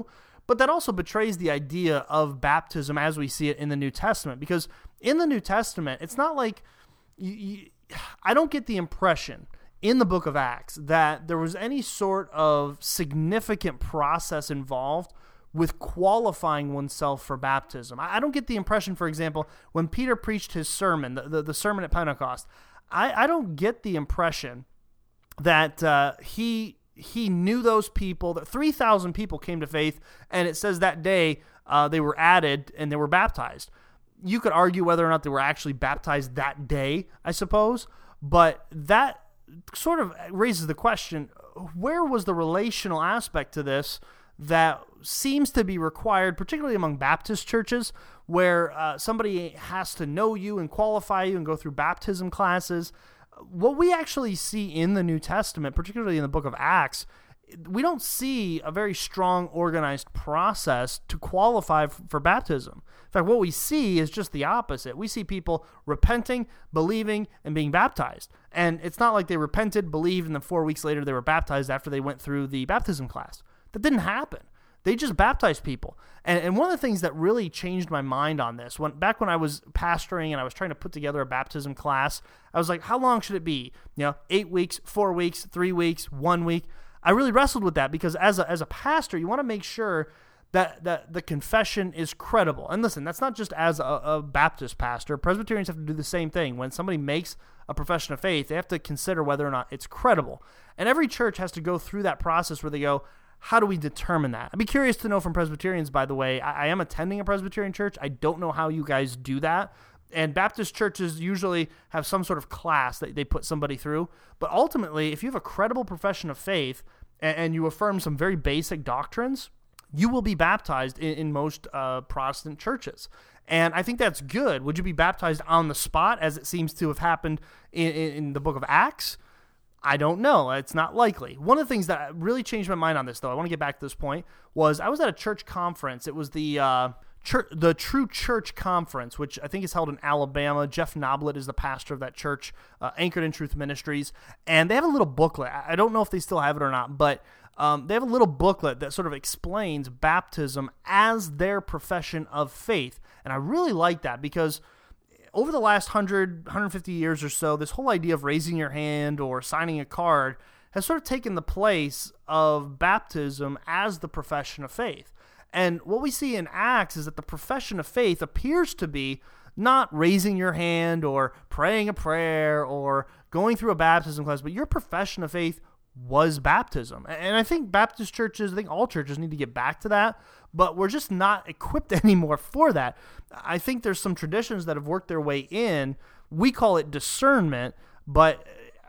But that also betrays the idea of baptism as we see it in the New Testament, because in the New Testament, it's not like you, you, I don't get the impression in the book of Acts that there was any sort of significant process involved with qualifying oneself for baptism. I, I don't get the impression, for example, when Peter preached his sermon, the, the, the sermon at Pentecost, I, I don't get the impression that uh, he he knew those people, that three thousand people came to faith, and it says that day uh, they were added and they were baptized. You could argue whether or not they were actually baptized that day, I suppose, but that sort of raises the question, where was the relational aspect to this that seems to be required, particularly among Baptist churches, where uh, somebody has to know you and qualify you and go through baptism classes? What we actually see in the New Testament, particularly in the book of Acts, we don't see a very strong organized process to qualify f- for baptism. In fact, what we see is just the opposite. We see people repenting, believing, and being baptized. And it's not like they repented, believed, and then four weeks later they were baptized after they went through the baptism class. That didn't happen. They just baptized people. And, and one of the things that really changed my mind on this, when back when I was pastoring and I was trying to put together a baptism class, I was like, how long should it be? You know, eight weeks, four weeks, three weeks, one week. I really wrestled with that because as a, as a pastor, you want to make sure that, that the confession is credible. And listen, that's not just as a, a Baptist pastor. Presbyterians have to do the same thing. When somebody makes a profession of faith, they have to consider whether or not it's credible. And every church has to go through that process where they go, how do we determine that? I'd be curious to know from Presbyterians, by the way. I, I am attending a Presbyterian church. I don't know how you guys do that. And Baptist churches usually have some sort of class that they put somebody through. But ultimately, if you have a credible profession of faith and, and you affirm some very basic doctrines, you will be baptized in, in most uh, Protestant churches. And I think that's good. Would you be baptized on the spot, as it seems to have happened in, in, in the book of Acts? I don't know. It's not likely. One of the things that really changed my mind on this, though, I want to get back to this point, was I was at a church conference. It was the uh, church, the True Church Conference, which I think is held in Alabama. Jeff Noblet is the pastor of that church, uh, Anchored in Truth Ministries. And they have a little booklet. I don't know if they still have it or not, but um, they have a little booklet that sort of explains baptism as their profession of faith. And I really like that because over the last one hundred, one hundred fifty years or so, this whole idea of raising your hand or signing a card has sort of taken the place of baptism as the profession of faith. And what we see in Acts is that the profession of faith appears to be not raising your hand or praying a prayer or going through a baptism class, but your profession of faith was baptism. And I think Baptist churches, I think all churches need to get back to that, but we're just not equipped anymore for that. I think there's some traditions that have worked their way in. We call it discernment, but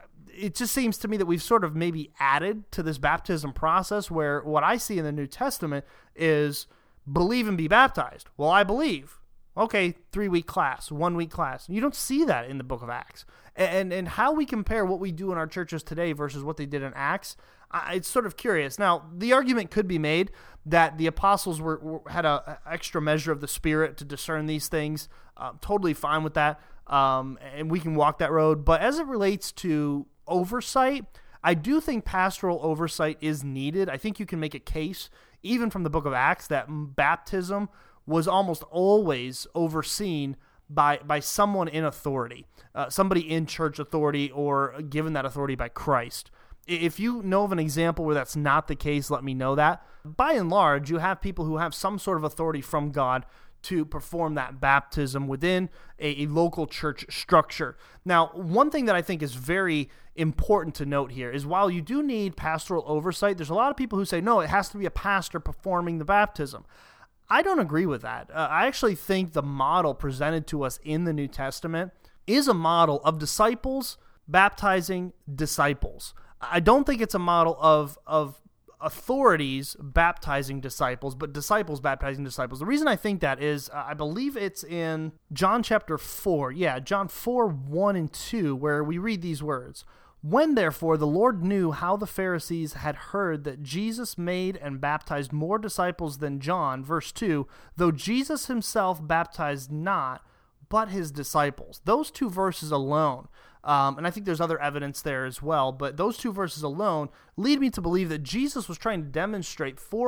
it just seems to me that we've sort of maybe added to this baptism process where what I see in the New Testament is believe and be baptized. Well, I believe. Okay, three-week class, one-week class. You don't see that in the book of Acts. And and how we compare what we do in our churches today versus what they did in Acts, I, it's sort of curious. Now, the argument could be made that the apostles were, were had a, a extra measure of the Spirit to discern these things. Uh, totally fine with that, um, and we can walk that road. But as it relates to oversight, I do think pastoral oversight is needed. I think you can make a case, even from the book of Acts, that baptism was almost always overseen by by someone in authority, uh, somebody in church authority or given that authority by Christ. If you know of an example where that's not the case, let me know that. By and large, you have people who have some sort of authority from God to perform that baptism within a, a local church structure. Now, one thing that I think is very important to note here is while you do need pastoral oversight, there's a lot of people who say, no, it has to be a pastor performing the baptism. I don't agree with that. Uh, I actually think the model presented to us in the New Testament is a model of disciples baptizing disciples. I don't think it's a model of of authorities baptizing disciples, but disciples baptizing disciples. The reason I think that is, uh, I believe it's in John chapter four. Yeah, John four, one and two, where we read these words. When, therefore, the Lord knew how the Pharisees had heard that Jesus made and baptized more disciples than John, verse two, though Jesus himself baptized not, but his disciples. Those two verses alone, um, and I think there's other evidence there as well, but those two verses alone lead me to believe that Jesus was trying to demonstrate for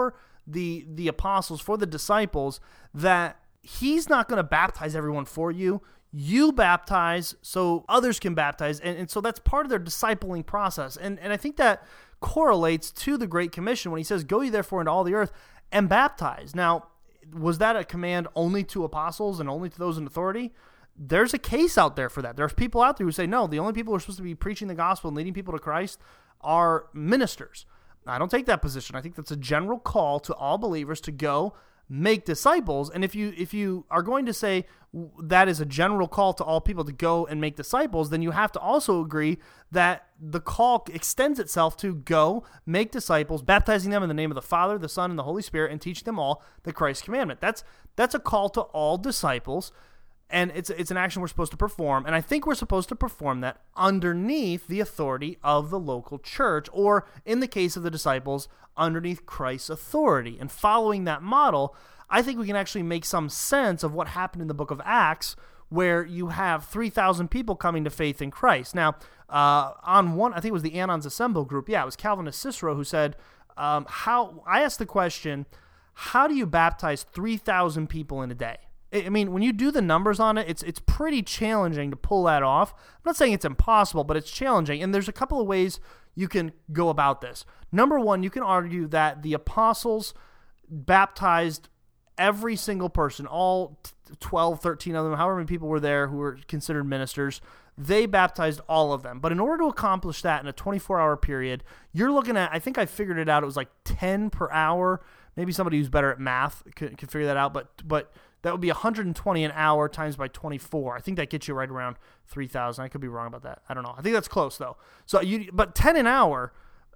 the the apostles, for the disciples, that he's not going to baptize everyone for you. You baptize so others can baptize. And, and so that's part of their discipling process. And, and I think that correlates to the Great Commission when he says, go ye therefore into all the earth and baptize. Now, was that a command only to apostles and only to those in authority? There's a case out there for that. There's people out there who say, no, the only people who are supposed to be preaching the gospel and leading people to Christ are ministers. I don't take that position. I think that's a general call to all believers to go make disciples. And if you if you are going to say that is a general call to all people to go and make disciples, then you have to also agree that the call extends itself to go make disciples, baptizing them in the name of the Father, the Son, and the Holy Spirit, and teaching them all the Christ commandment. That's that's a call to all disciples. And it's it's an action we're supposed to perform, and I think we're supposed to perform that underneath the authority of the local church, or in the case of the disciples, underneath Christ's authority. And following that model, I think we can actually make some sense of what happened in the book of Acts, where you have three thousand people coming to faith in Christ. Now, uh, on one, I think it was the Annon's Assemble group, yeah, it was Calvinist Cicero who said, um, "How?" I asked the question, how do you baptize three thousand people in a day? I mean, when you do the numbers on it, it's it's pretty challenging to pull that off. I'm not saying it's impossible, but it's challenging. And there's a couple of ways you can go about this. Number one, you can argue that the apostles baptized every single person, all twelve, thirteen of them, however many people were there who were considered ministers. They baptized all of them. But in order to accomplish that in a twenty-four hour period, you're looking at, I think I figured it out, it was like ten per hour. Maybe somebody who's better at math could, could figure that out, but but that would be one hundred twenty an hour times by twenty-four. I think that gets you right around three thousand. I could be wrong about that. I don't know. I think that's close, though. So you, but ten an hour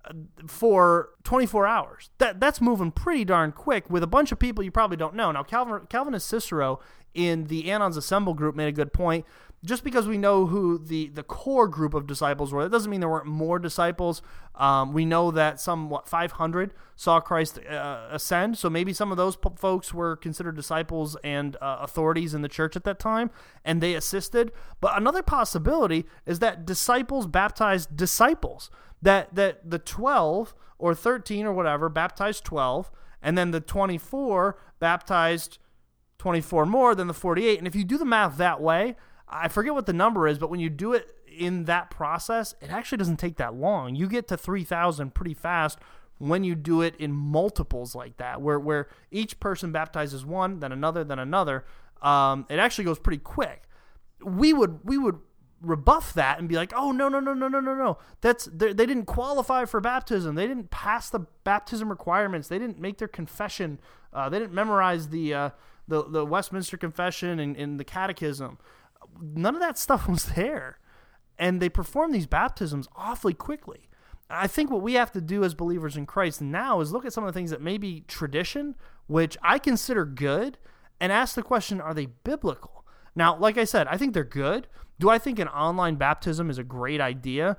for twenty-four hours. That That's moving pretty darn quick with a bunch of people you probably don't know. Now, Calvin, Calvinist Cicero in the Annon's Assemble group made a good point. Just because we know who the, the core group of disciples were, that doesn't mean there weren't more disciples. Um, we know that some, what, five hundred saw Christ uh, ascend, so maybe some of those p- folks were considered disciples and uh, authorities in the church at that time, and they assisted. But another possibility is that disciples baptized disciples, that, that the twelve or thirteen or whatever baptized twelve, and then the twenty-four baptized twenty-four more than the forty-eight. And if you do the math that way, I forget what the number is, but when you do it in that process, it actually doesn't take that long. You get to three thousand pretty fast when you do it in multiples like that, where where each person baptizes one, then another, then another. Um, it actually goes pretty quick. We would we would rebuff that and be like, oh, no, no, no, no, no, no, no. That's they didn't qualify for baptism. They didn't pass the baptism requirements. They didn't make their confession. Uh, they didn't memorize the uh, the the Westminster Confession and, and the Catechism. None of that stuff was there, and they perform these baptisms awfully quickly. I think what we have to do as believers in Christ now is look at some of the things that may be tradition, which I consider good, and ask the question, are they biblical? Now, like I said, I think they're good. Do I think an online baptism is a great idea?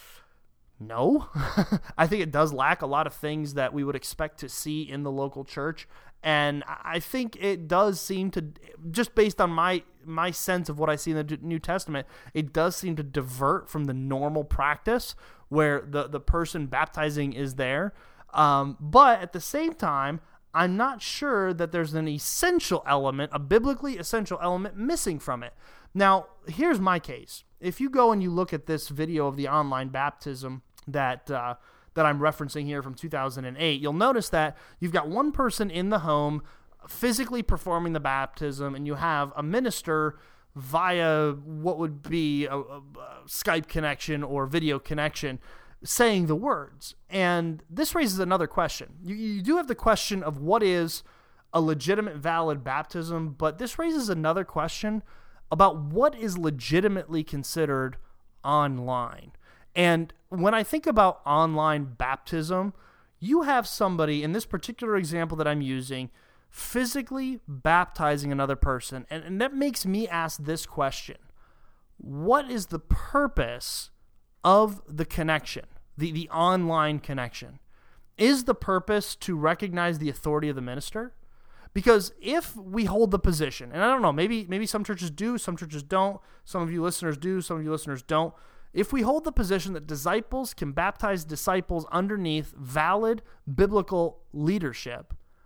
No. I think it does lack a lot of things that we would expect to see in the local church. And I think it does seem to, just based on my my sense of what I see in the New Testament, it does seem to divert from the normal practice where the, the person baptizing is there. Um, but at the same time, I'm not sure that there's an essential element, a biblically essential element missing from it. Now, here's my case. If you go and you look at this video of the online baptism that uh, that I'm referencing here from two thousand eight, you'll notice that you've got one person in the home physically performing the baptism, and you have a minister via what would be a, a, a Skype connection or video connection saying the words. And this raises another question. You, you do have the question of what is a legitimate, valid baptism, but this raises another question about what is legitimately considered online. And when I think about online baptism, you have somebody, in this particular example that I'm using, physically baptizing another person. And, and that makes me ask this question. What is the purpose of the connection, the, the online connection? Is the purpose to recognize the authority of the minister? Because if we hold the position, and I don't know, maybe maybe some churches do, some churches don't, some of you listeners do, some of you listeners don't. If we hold the position that disciples can baptize disciples underneath valid biblical leadership,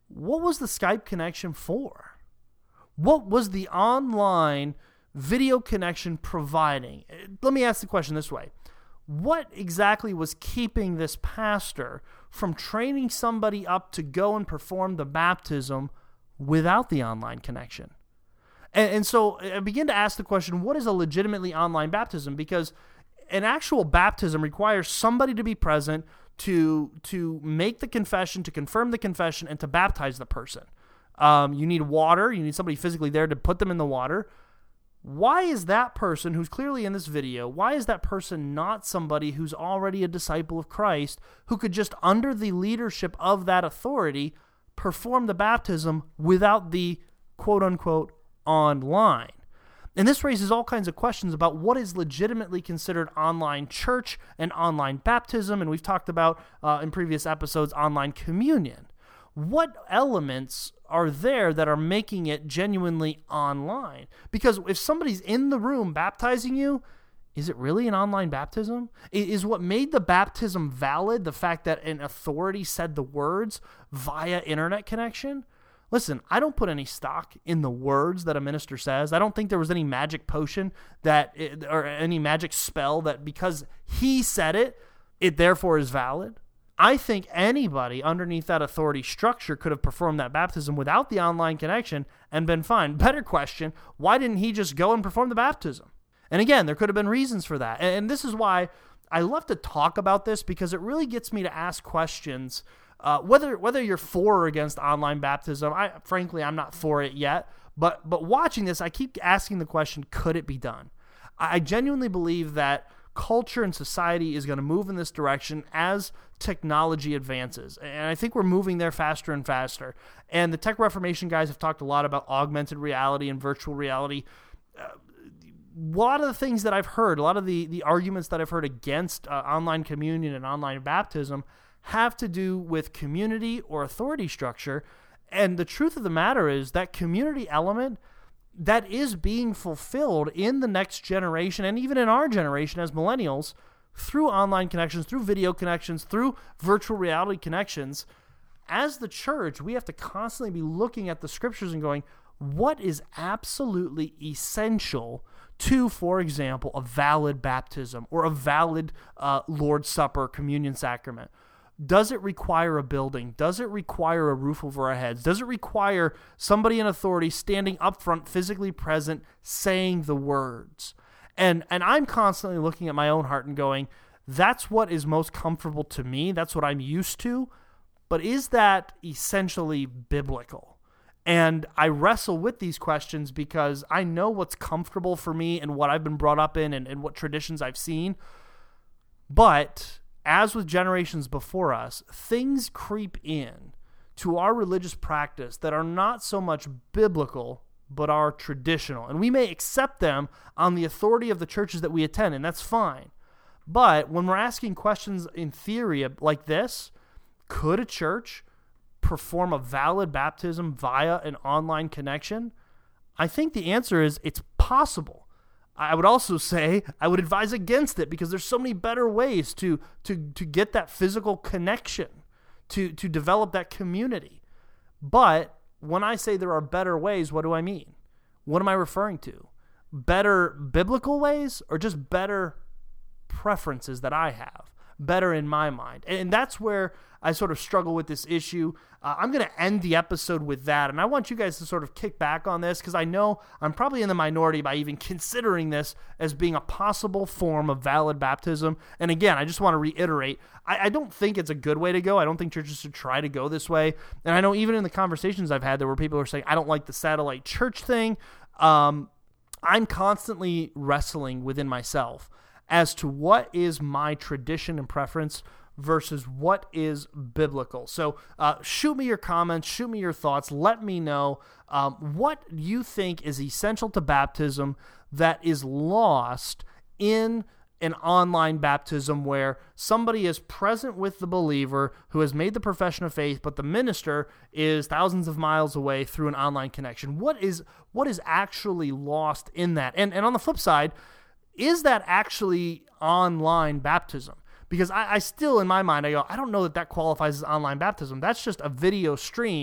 what was the Skype connection for? What was the online video connection providing? Let me ask the question this way. What exactly was keeping this pastor from training somebody up to go and perform the baptism without the online connection? And, and so I begin to ask the question, what is a legitimately online baptism? Because an actual baptism requires somebody to be present to to make the confession, to confirm the confession, and to baptize the person. Um, you need water. You need somebody physically there to put them in the water. Why is that person who's clearly in this video, why is that person not somebody who's already a disciple of Christ who could just, under the leadership of that authority, perform the baptism without the quote-unquote online? And this raises all kinds of questions about what is legitimately considered online church and online baptism, and we've talked about uh, in previous episodes online communion. What elements are there that are making it genuinely online? Because if somebody's in the room baptizing you, is it really an online baptism? Is what made the baptism valid the fact that an authority said the words via internet connection? Listen, I don't put any stock in the words that a minister says. I don't think there was any magic potion that, it, or any magic spell that because he said it, it therefore is valid. I think anybody underneath that authority structure could have performed that baptism without the online connection and been fine. Better question, why didn't he just go and perform the baptism? And again, there could have been reasons for that. And this is why I love to talk about this, because it really gets me to ask questions. Uh, whether whether you're for or against online baptism, I frankly, I'm not for it yet. But but watching this, I keep asking the question, could it be done? I, I genuinely believe that culture and society is going to move in this direction as technology advances. And I think we're moving there faster and faster. And the Tech Reformation guys have talked a lot about augmented reality and virtual reality. Uh, a lot of the things that I've heard, a lot of the, the arguments that I've heard against uh, online communion and online baptism have to do with community or authority structure. And the truth of the matter is that community element that is being fulfilled in the next generation and even in our generation as millennials through online connections, through video connections, through virtual reality connections. As the church, we have to constantly be looking at the scriptures and going, what is absolutely essential to, for example, a valid baptism or a valid uh, Lord's Supper, communion sacrament? Does it require a building? Does it require a roof over our heads? Does it require somebody in authority standing up front, physically present, saying the words? And and I'm constantly looking at my own heart and going, that's what is most comfortable to me. That's what I'm used to. But is that essentially biblical? And I wrestle with these questions because I know what's comfortable for me and what I've been brought up in and, and what traditions I've seen. But as with generations before us, things creep in to our religious practice that are not so much biblical, but are traditional. And we may accept them on the authority of the churches that we attend, and that's fine. But when we're asking questions in theory like this, could a church perform a valid baptism via an online connection? I think the answer is it's possible. I would also say I would advise against it because there's so many better ways to to to get that physical connection, to to develop that community. But when I say there are better ways, what do I mean? What am I referring to? Better biblical ways or just better preferences that I have? Better in my mind. And that's where I sort of struggle with this issue. Uh, I'm going to end the episode with that, and I want you guys to sort of kick back on this because I know I'm probably in the minority by even considering this as being a possible form of valid baptism. And again, I just want to reiterate, I, I don't think it's a good way to go. I don't think churches should try to go this way. And I know even in the conversations I've had, there were people who were saying, I don't like the satellite church thing. Um, I'm constantly wrestling within myself as to what is my tradition and preference versus what is biblical. So uh, shoot me your comments, shoot me your thoughts, let me know um, what you think is essential to baptism that is lost in an online baptism where somebody is present with the believer who has made the profession of faith, but the minister is thousands of miles away through an online connection. What is what is actually lost in that? And and on the flip side, is that actually online baptism? Because I, I still, in my mind, I go, I don't know that that qualifies as online baptism. That's just a video streamed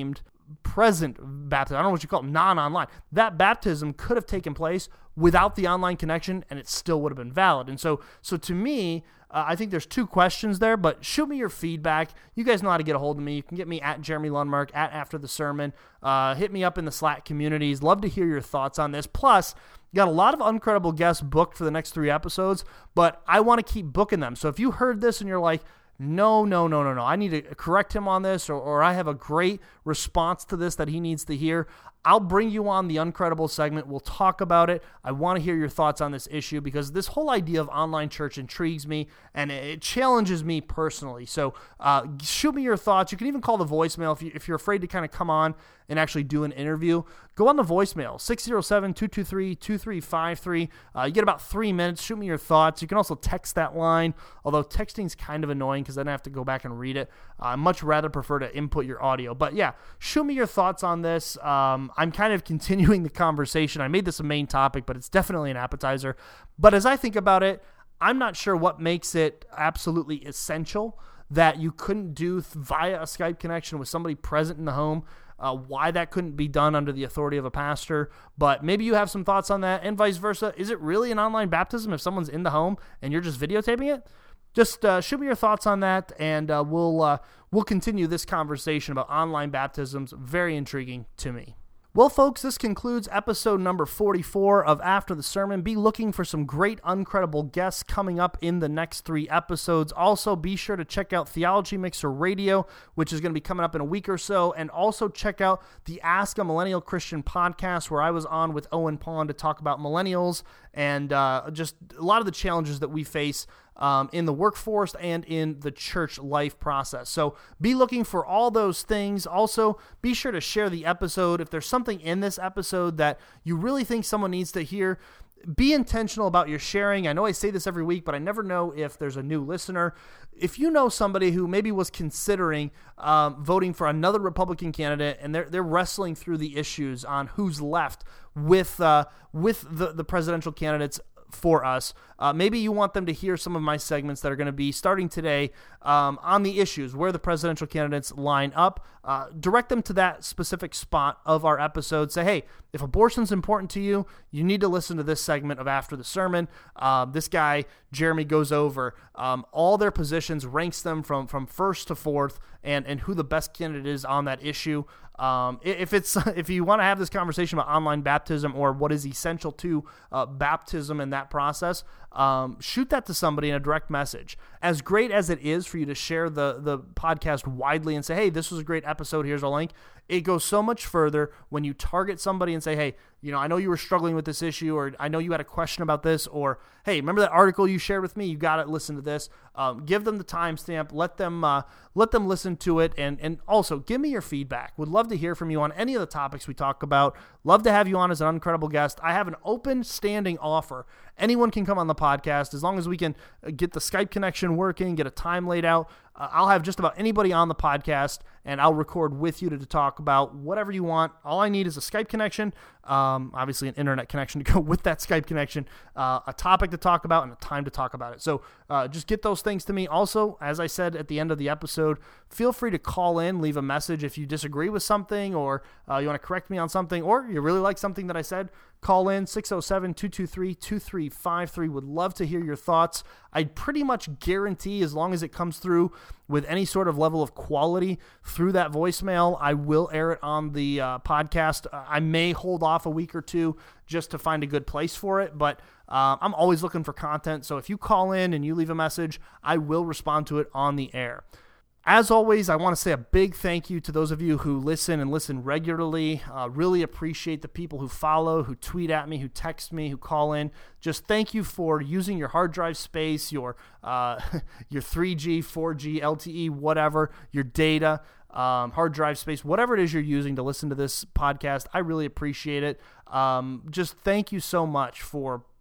present baptism, I don't know what you call it, non-online, that baptism could have taken place without the online connection, and it still would have been valid. And so, so to me, uh, I think there's two questions there, but shoot me your feedback. You guys know how to get a hold of me. You can get me at Jeremy Lundmark, at After the Sermon. Uh, hit me up in the Slack communities. Love to hear your thoughts on this. Plus, got a lot of Uncredible guests booked for the next three episodes, but I want to keep booking them. So if you heard this and you're like, no, no, no, no, no, I need to correct him on this, or, or I have a great response to this that he needs to hear, I'll bring you on the Uncredible segment. We'll talk about it. I want to hear your thoughts on this issue because this whole idea of online church intrigues me and it challenges me personally. So uh, shoot me your thoughts. You can even call the voicemail if, you, if you're afraid to kind of come on and actually do an interview. Go on the voicemail, six oh seven, two two three, two three five three. Uh, you get about three minutes. Shoot me your thoughts. You can also text that line, although texting is kind of annoying because then I have to go back and read it. I uh, much rather prefer to input your audio. But yeah, shoot me your thoughts on this. Um, I'm kind of continuing the conversation. I made this a main topic, but it's definitely an appetizer. But as I think about it, I'm not sure what makes it absolutely essential that you couldn't do th- via a Skype connection with somebody present in the home. Uh, why that couldn't be done under the authority of a pastor, but maybe you have some thoughts on that, and vice versa. Is it really an online baptism if someone's in the home and you're just videotaping it? Just uh, shoot me your thoughts on that, and uh, we'll uh, we'll continue this conversation about online baptisms. Very intriguing to me. Well, folks, this concludes episode number forty-four of After the Sermon. Be looking for some great Uncredible guests coming up in the next three episodes. Also, be sure to check out Theology Mixer Radio, which is going to be coming up in a week or so, and also check out the Ask a Millennial Christian podcast, where I was on with Owen Pond to talk about millennials and uh, just a lot of the challenges that we face Um, in the workforce and in the church life process. So be looking for all those things. Also, be sure to share the episode. If there's something in this episode that you really think someone needs to hear, be intentional about your sharing. I know I say this every week, but I never know if there's a new listener. If you know somebody who maybe was considering um, voting for another Republican candidate and they're they're wrestling through the issues on who's left with uh, with the, the presidential candidates for us, uh, maybe you want them to hear some of my segments that are going to be starting today um, on the issues where the presidential candidates line up. Uh, direct them to that specific spot of our episode. Say, hey, if abortion's important to you, you need to listen to this segment of After the Sermon. Uh, this guy, Jeremy, goes over um, all their positions, ranks them from, from first to fourth, and, and who the best candidate is on that issue. Um, if it's if you want to have this conversation about online baptism or what is essential to uh, baptism and that process, um, shoot that to somebody in a direct message. As great as it is for you to share the the podcast widely and say, hey, this was a great episode, here's a link, it goes so much further when you target somebody and say, hey, you know, I know you were struggling with this issue, or I know you had a question about this, or hey, remember that article you shared with me? You got to listen to this. Um, give them the timestamp. Let them uh, let them listen to it, and and also give me your feedback. Would love to hear from you on any of the topics we talk about. Love to have you on as an Uncredible guest. I have an open standing offer. Anyone can come on the podcast as long as we can get the Skype connection working, get a time laid out. Uh, I'll have just about anybody on the podcast, and I'll record with you to, to talk about whatever you want. All I need is a Skype connection, um, obviously an internet connection to go with that Skype connection, uh, a topic to talk about, and a time to talk about it. So uh, just get those things to me. Also, as I said at the end of the episode, feel free to call in, leave a message if you disagree with something, or uh, you want to correct me on something, or you really like something that I said. Call in six oh seven, two two three, two three five three. Would love to hear your thoughts. I pretty much guarantee, as long as it comes through with any sort of level of quality through that voicemail, I will air it on the uh, podcast. Uh, I may hold off a week or two just to find a good place for it, but uh, I'm always looking for content. So if you call in and you leave a message, I will respond to it on the air. As always, I want to say a big thank you to those of you who listen and listen regularly. Uh, really appreciate the people who follow, who tweet at me, who text me, who call in. Just thank you for using your hard drive space, your uh, your three G, four G, L T E, whatever, your data, um, hard drive space, whatever it is you're using to listen to this podcast. I really appreciate it. Um, just thank you so much for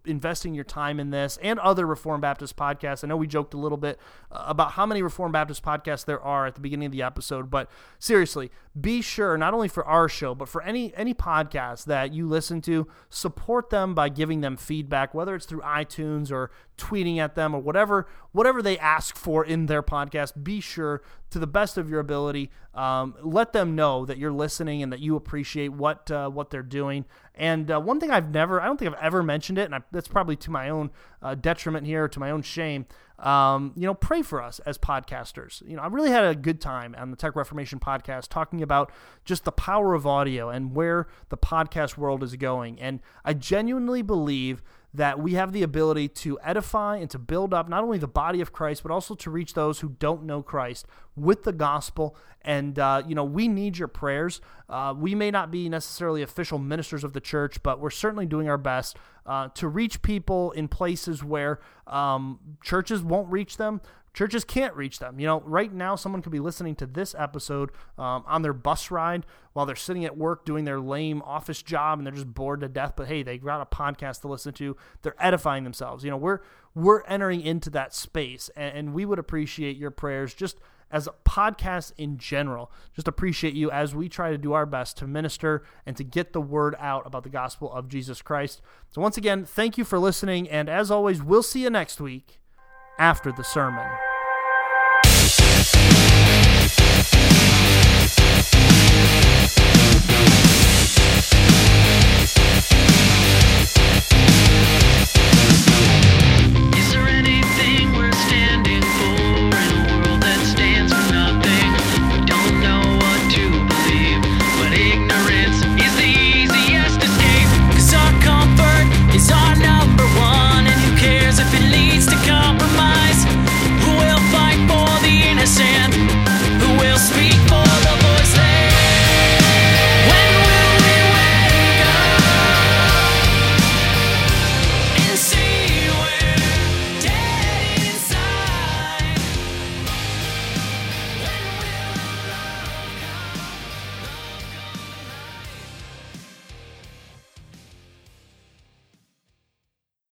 investing your time in this and other Reformed Baptist podcasts. I know we joked a little bit uh, about how many Reformed Baptist podcasts there are at the beginning of the episode, but seriously, be sure, not only for our show, but for any any podcast that you listen to, support them by giving them feedback, whether it's through iTunes or tweeting at them or whatever whatever they ask for in their podcast. Be sure, to the best of your ability, um, let them know that you're listening and that you appreciate what uh, what they're doing. And uh, one thing I've never, I don't think I've ever mentioned it, and I, that's probably to my own uh, detriment here, to my own shame. Um, you know, pray for us as podcasters. You know, I really had a good time on the Tech Reformation podcast talking about just the power of audio and where the podcast world is going. And I genuinely believe that we have the ability to edify and to build up not only the body of Christ, but also to reach those who don't know Christ with the gospel. And, uh, you know, we need your prayers. Uh, we may not be necessarily official ministers of the church, but we're certainly doing our best uh, to reach people in places where um, churches won't reach them. Churches can't reach them. You know, right now someone could be listening to this episode um, on their bus ride while they're sitting at work doing their lame office job and they're just bored to death. But hey, they got a podcast to listen to. They're edifying themselves. You know, we're we're entering into that space, and, and we would appreciate your prayers just as a podcast in general. Just appreciate you as we try to do our best to minister and to get the word out about the gospel of Jesus Christ. So once again, thank you for listening, and as always, we'll see you next week after the sermon.